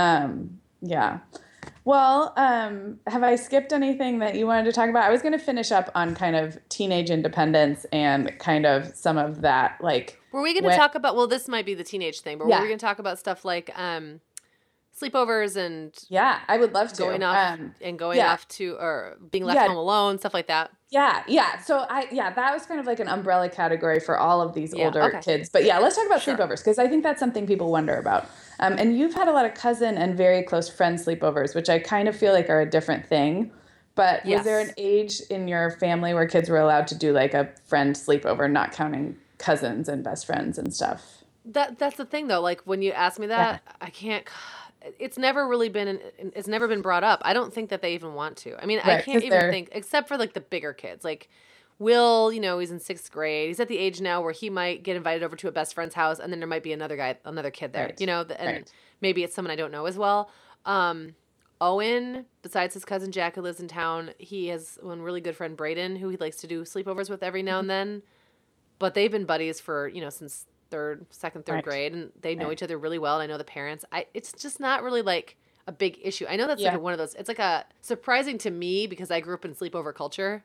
yeah. Well, have I skipped anything that you wanted to talk about? I was going to finish up on kind of teenage independence and kind of some of that, Were we going to talk about, well, this might be the teenage thing, but were we going to talk about stuff like, sleepovers and I would love to going off to or being left home alone, stuff like that. So that was kind of like an umbrella category for all of these older kids. But let's talk about sleepovers, because I think that's something people wonder about. And you've had a lot of cousin and very close friend sleepovers, which I kind of feel like are a different thing. But was there an age in your family where kids were allowed to do a friend sleepover, not counting cousins and best friends and stuff? That's the thing though. When you ask me that, I can't. It's never been brought up. I don't think that they even want to. I mean, I can't even think, except for the bigger kids. Will, he's in 6th grade. He's at the age now where he might get invited over to a best friend's house, and then there might be another kid there, and maybe it's someone I don't know as well. Owen, besides his cousin Jack who lives in town, he has one really good friend, Brayden, who he likes to do sleepovers with every now and then. But they've been buddies for, since second, third grade, and they know each other really well, and I know the parents. It's just not really a big issue. I know that's one of those, it's a surprising to me because I grew up in sleepover culture.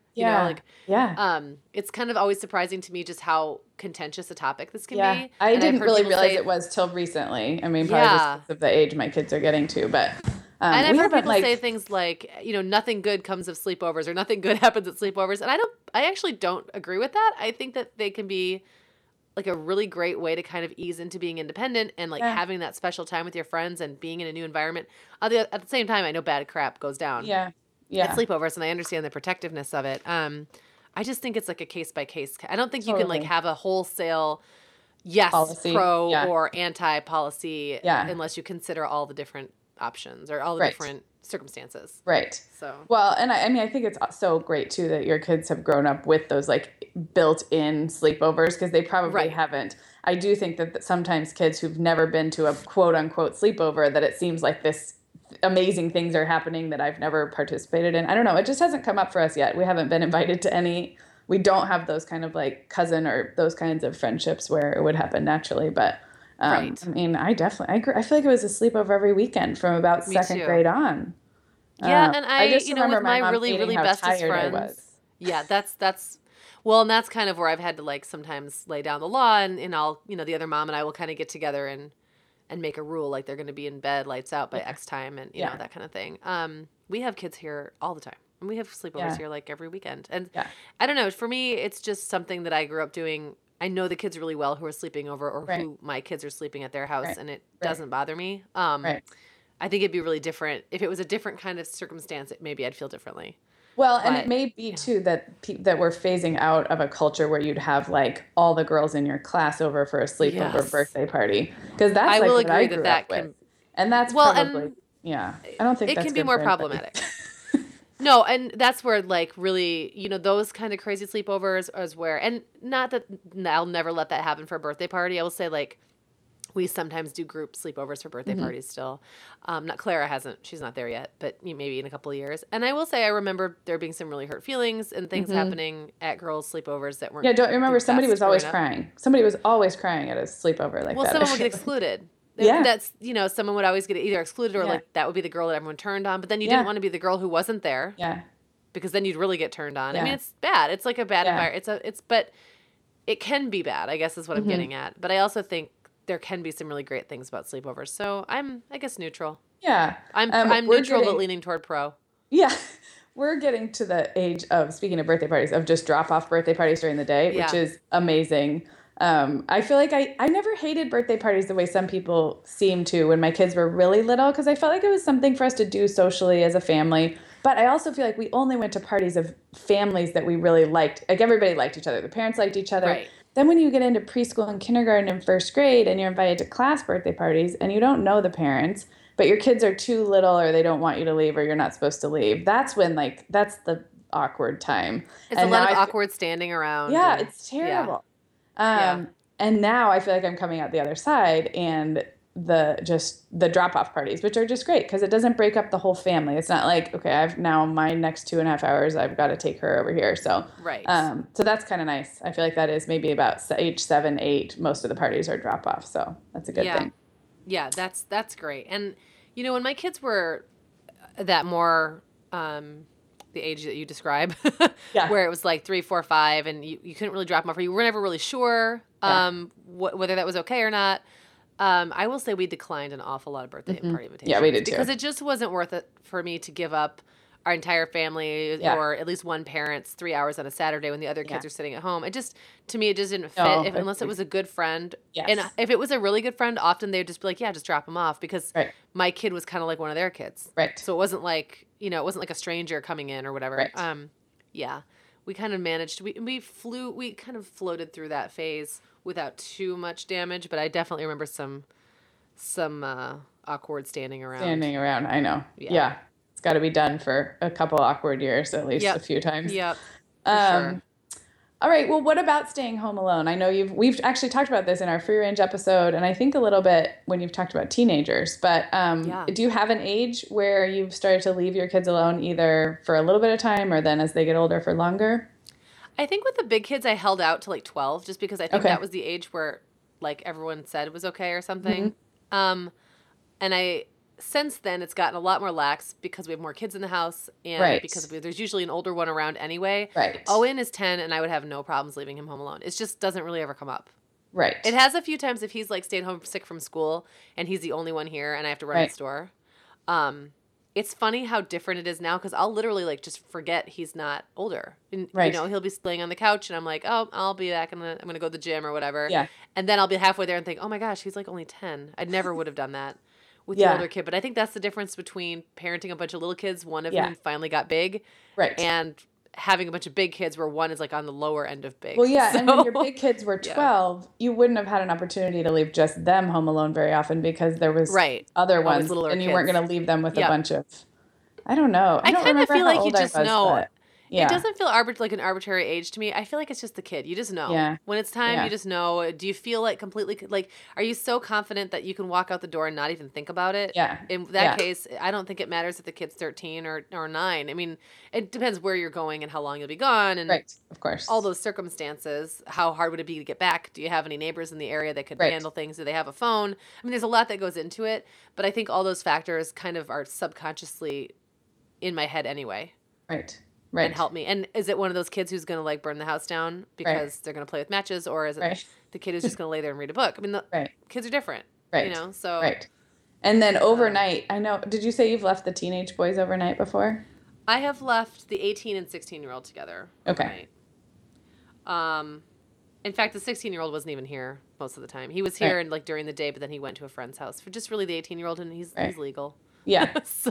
It's kind of always surprising to me just how contentious a topic this can be. I didn't really realize it was till recently. I mean, probably just because of the age my kids are getting to, but and I've heard people say things like, nothing good comes of sleepovers, or nothing good happens at sleepovers, and I actually don't agree with that. I think that they can be a really great way to kind of ease into being independent and having that special time with your friends and being in a new environment. At the same time, I know bad crap goes down. Yeah. At sleepovers, and I understand the protectiveness of it. I just think it's a case by case. I don't think you can have a wholesale policy. Pro or anti policy unless you consider all the different options or all the different circumstances. Right. So, well, and I think it's so great too that your kids have grown up with those built-in sleepovers, because they probably haven't. I do think that sometimes kids who've never been to a quote unquote sleepover, that it seems like this amazing things are happening that I've never participated in. I don't know. It just hasn't come up for us yet. We haven't been invited to any. We don't have those kind of like cousin or those kinds of friendships where it would happen naturally. But right. I mean, I feel like it was a sleepover every weekend from about second grade on. Yeah, and I just remember with my really bestest friends. Yeah, that's well, and that's kind of where I've had to like sometimes lay down the law, and I'll the other mom and I will kind of get together and make a rule like they're going to be in bed, lights out by X time, and you know that kind of thing. We have kids here all the time, and we have sleepovers here like every weekend. And I don't know, for me, it's just something that I grew up doing. I know the kids really well who are sleeping over, or who my kids are sleeping at their house, and it doesn't bother me. I think it'd be really different if it was a different kind of circumstance. Maybe I'd feel differently. Well, and it may be too that we're phasing out of a culture where you'd have like all the girls in your class over for a sleepover birthday party, because that's I will like agree what I grew that up with. And that's probably I don't think it that's can be more problematic. No, and that's where like really those kind of crazy sleepovers is where, and not that I'll never let that happen for a birthday party. I will say like, we sometimes do group sleepovers for birthday parties still. Not Clara hasn't. She's not there yet, but maybe in a couple of years. And I will say I remember there being some really hurt feelings and things happening at girls' sleepovers that weren't. Yeah, don't you remember somebody was always crying? Somebody was always crying at a sleepover like that. Well, someone would get excluded. That's, someone would always get either excluded or like that would be the girl that everyone turned on. But then you didn't want to be the girl who wasn't there. Yeah. Because then you'd really get turned on. I mean, it's bad. It's like a bad environment. But it can be bad, I guess is what I'm getting at. But I also think there can be some really great things about sleepovers. So I'm, I guess, neutral. Yeah. I'm neutral but leaning toward pro. Yeah. We're getting to the age of, speaking of birthday parties, of just drop-off birthday parties during the day, which is amazing. I feel like I never hated birthday parties the way some people seem to when my kids were really little, because I felt like it was something for us to do socially as a family. But I also feel like we only went to parties of families that we really liked. Like everybody liked each other. The parents liked each other. Right. Then when you get into preschool and kindergarten and first grade and you're invited to class birthday parties and you don't know the parents, but your kids are too little or they don't want you to leave or you're not supposed to leave, that's when that's the awkward time. It's a lot of awkward standing around. Yeah, it's terrible. And now I feel like I'm coming out the other side and the drop-off parties, which are just great because it doesn't break up the whole family. It's not like, okay, I've now my next 2.5 hours, I've got to take her over here. So, so that's kind of nice. I feel like that is maybe about age 7, 8. Most of the parties are drop-off. So that's a good thing. Yeah, that's great. And, when my kids were that more, the age that you describe, where it was like 3, 4, 5, and you couldn't really drop them off, or you were never really sure whether that was okay or not. I will say we declined an awful lot of birthday party invitations. Yeah, we did too. Because it just wasn't worth it for me to give up our entire family or at least one parent's 3 hours on a Saturday when the other kids are sitting at home. To me, it just didn't fit unless it was a good friend. Yes. And if it was a really good friend, often they would just be like, just drop them off because my kid was kind of like one of their kids. Right. So it wasn't like, it wasn't like a stranger coming in or whatever. Right. We kind of managed, we kind of floated through that phase without too much damage, but I definitely remember some awkward standing around. I know. Yeah. It's got to be done for a couple awkward years, at least a few times. Yep. Sure. All right. Well, what about staying home alone? I know we've actually talked about this in our free range episode, and I think a little bit when you've talked about teenagers, but do you have an age where you've started to leave your kids alone either for a little bit of time or then as they get older for longer? I think with the big kids, I held out to like 12 just because I think that was the age where like everyone said it was okay or something. And since then it's gotten a lot more lax because we have more kids in the house and because there's usually an older one around anyway. Right. Owen is 10 and I would have no problems leaving him home alone. It just doesn't really ever come up. Right. It has a few times if he's like stayed home sick from school and he's the only one here and I have to run to the store. It's funny how different it is now because I'll literally like just forget he's not older. And, he'll be laying on the couch and I'm like, oh, I'll be back. I'm gonna go to the gym or whatever. Yeah. And then I'll be halfway there and think, oh my gosh, he's like only 10. I never would have done that with the older kid. But I think that's the difference between parenting a bunch of little kids, one of whom finally got big, and having a bunch of big kids where one is like on the lower end of big. Well, and when your big kids were 12, you wouldn't have had an opportunity to leave just them home alone very often because there was other ones and you weren't going to leave them with a bunch of, I don't know. I kind of feel like you just know. It doesn't feel like an arbitrary age to me. I feel like it's just the kid. You just know. Yeah. When it's time, you just know. Do you feel like completely, like, are you so confident that you can walk out the door and not even think about it? Yeah. In that case, I don't think it matters if the kid's 13 or 9. I mean, it depends where you're going and how long you'll be gone. And right. Of course. All those circumstances. How hard would it be to get back? Do you have any neighbors in the area that could handle things? Do they have a phone? I mean, there's a lot that goes into it, but I think all those factors kind of are subconsciously in my head anyway. Right. And help me. And is it one of those kids who's going to like burn the house down because they're going to play with matches, or is it the kid who's just going to lay there and read a book? I mean, the kids are different, you know, so. Right. And then overnight, I know, did you say you've left the teenage boys overnight before? I have left the 18 and 16-year-old together. Okay. Overnight. In fact, the 16-year-old wasn't even here most of the time. He was here and like during the day, but then he went to a friend's house for just really the 18-year-old, and he's legal. Yeah. So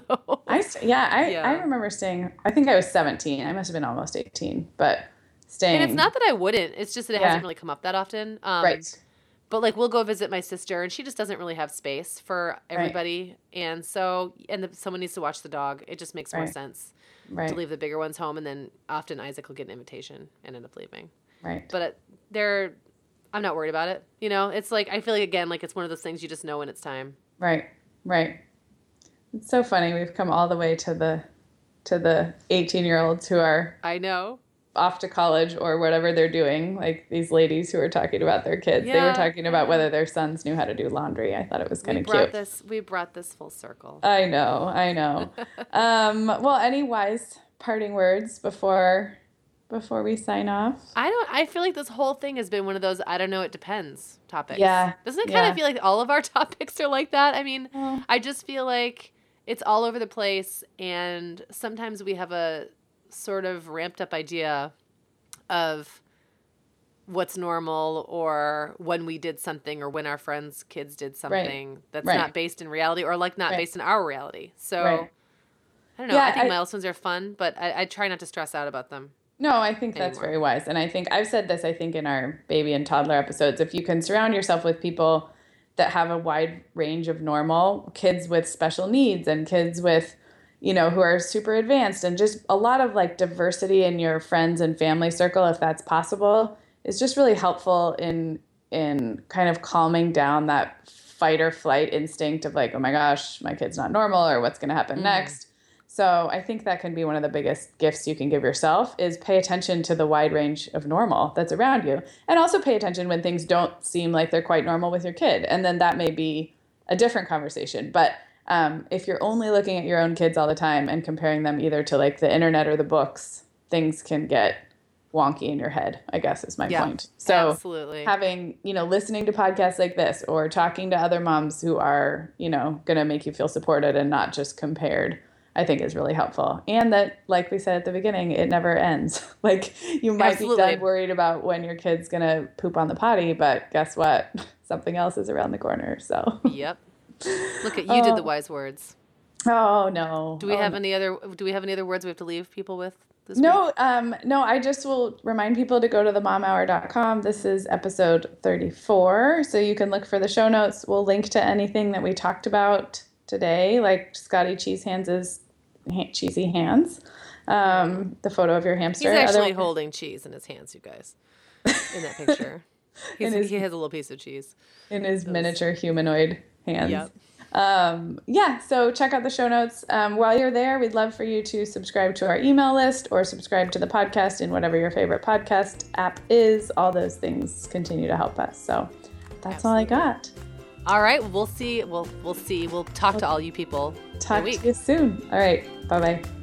I remember staying, I think I was 17. I must have been almost 18, but staying. And it's not that I wouldn't. It's just that it hasn't really come up that often. Right. But like we'll go visit my sister, and she just doesn't really have space for everybody. And so, someone needs to watch the dog. It just makes more sense to leave the bigger ones home. And then often Isaac will get an invitation and end up leaving. Right. But I'm not worried about it. You know, it's like, I feel like, again, like it's one of those things you just know when it's time. Right. Right. It's so funny. We've come all the way to the 18-year-olds who are off to college or whatever they're doing. Like these ladies who are talking about their kids. They were talking about whether their sons knew how to do laundry. I thought it was kind of cute. We brought this full circle. I know. Well, any wise parting words before we sign off? I feel like this whole thing has been one of those, I don't know, it depends topics. Yeah. Doesn't it kind of feel like all of our topics are like that? I mean, I just feel like it's all over the place, and sometimes we have a sort of ramped up idea of what's normal, or when we did something, or when our friends' kids did something that's not based in reality, or like not based in our reality. So I don't know. I think milestones are fun, but I try not to stress out about them. No, I think that's very wise. And I think I've said this, in our baby and toddler episodes, if you can surround yourself with people that have a wide range of normal, kids with special needs and kids with, who are super advanced, and just a lot of like diversity in your friends and family circle, if that's possible, is just really helpful in kind of calming down that fight or flight instinct of like, oh my gosh, my kid's not normal, or what's going to happen next. So I think that can be one of the biggest gifts you can give yourself, is pay attention to the wide range of normal that's around you. And also pay attention when things don't seem like they're quite normal with your kid. And then that may be a different conversation. But if you're only looking at your own kids all the time and comparing them either to like the internet or the books, things can get wonky in your head, I guess is my point. So absolutely. Having, listening to podcasts like this, or talking to other moms who are, going to make you feel supported and not just compared, I think is really helpful. And that, like we said at the beginning, it never ends. Like you might be done worried about when your kid's going to poop on the potty, but guess what? Something else is around the corner. So. Yep. Look at you did the wise words. Oh no. Do we have any other words we have to leave people with this week? No, I just will remind people to go to themomhour.com. This is episode 34. So you can look for the show notes. We'll link to anything that we talked about today, like Scotty Cheesehands' cheesy hands, the photo of your hamster. He's actually holding cheese in his hands, you guys, in that picture. He has a little piece of cheese in his miniature humanoid hands. Yep. So check out the show notes. While you're there, we'd love for you to subscribe to our email list or subscribe to the podcast in whatever your favorite podcast app is. All those things continue to help us. So that's all I got. All right. We'll see. We'll see. We'll talk to all you people. Talk to you soon. All right. Bye-bye.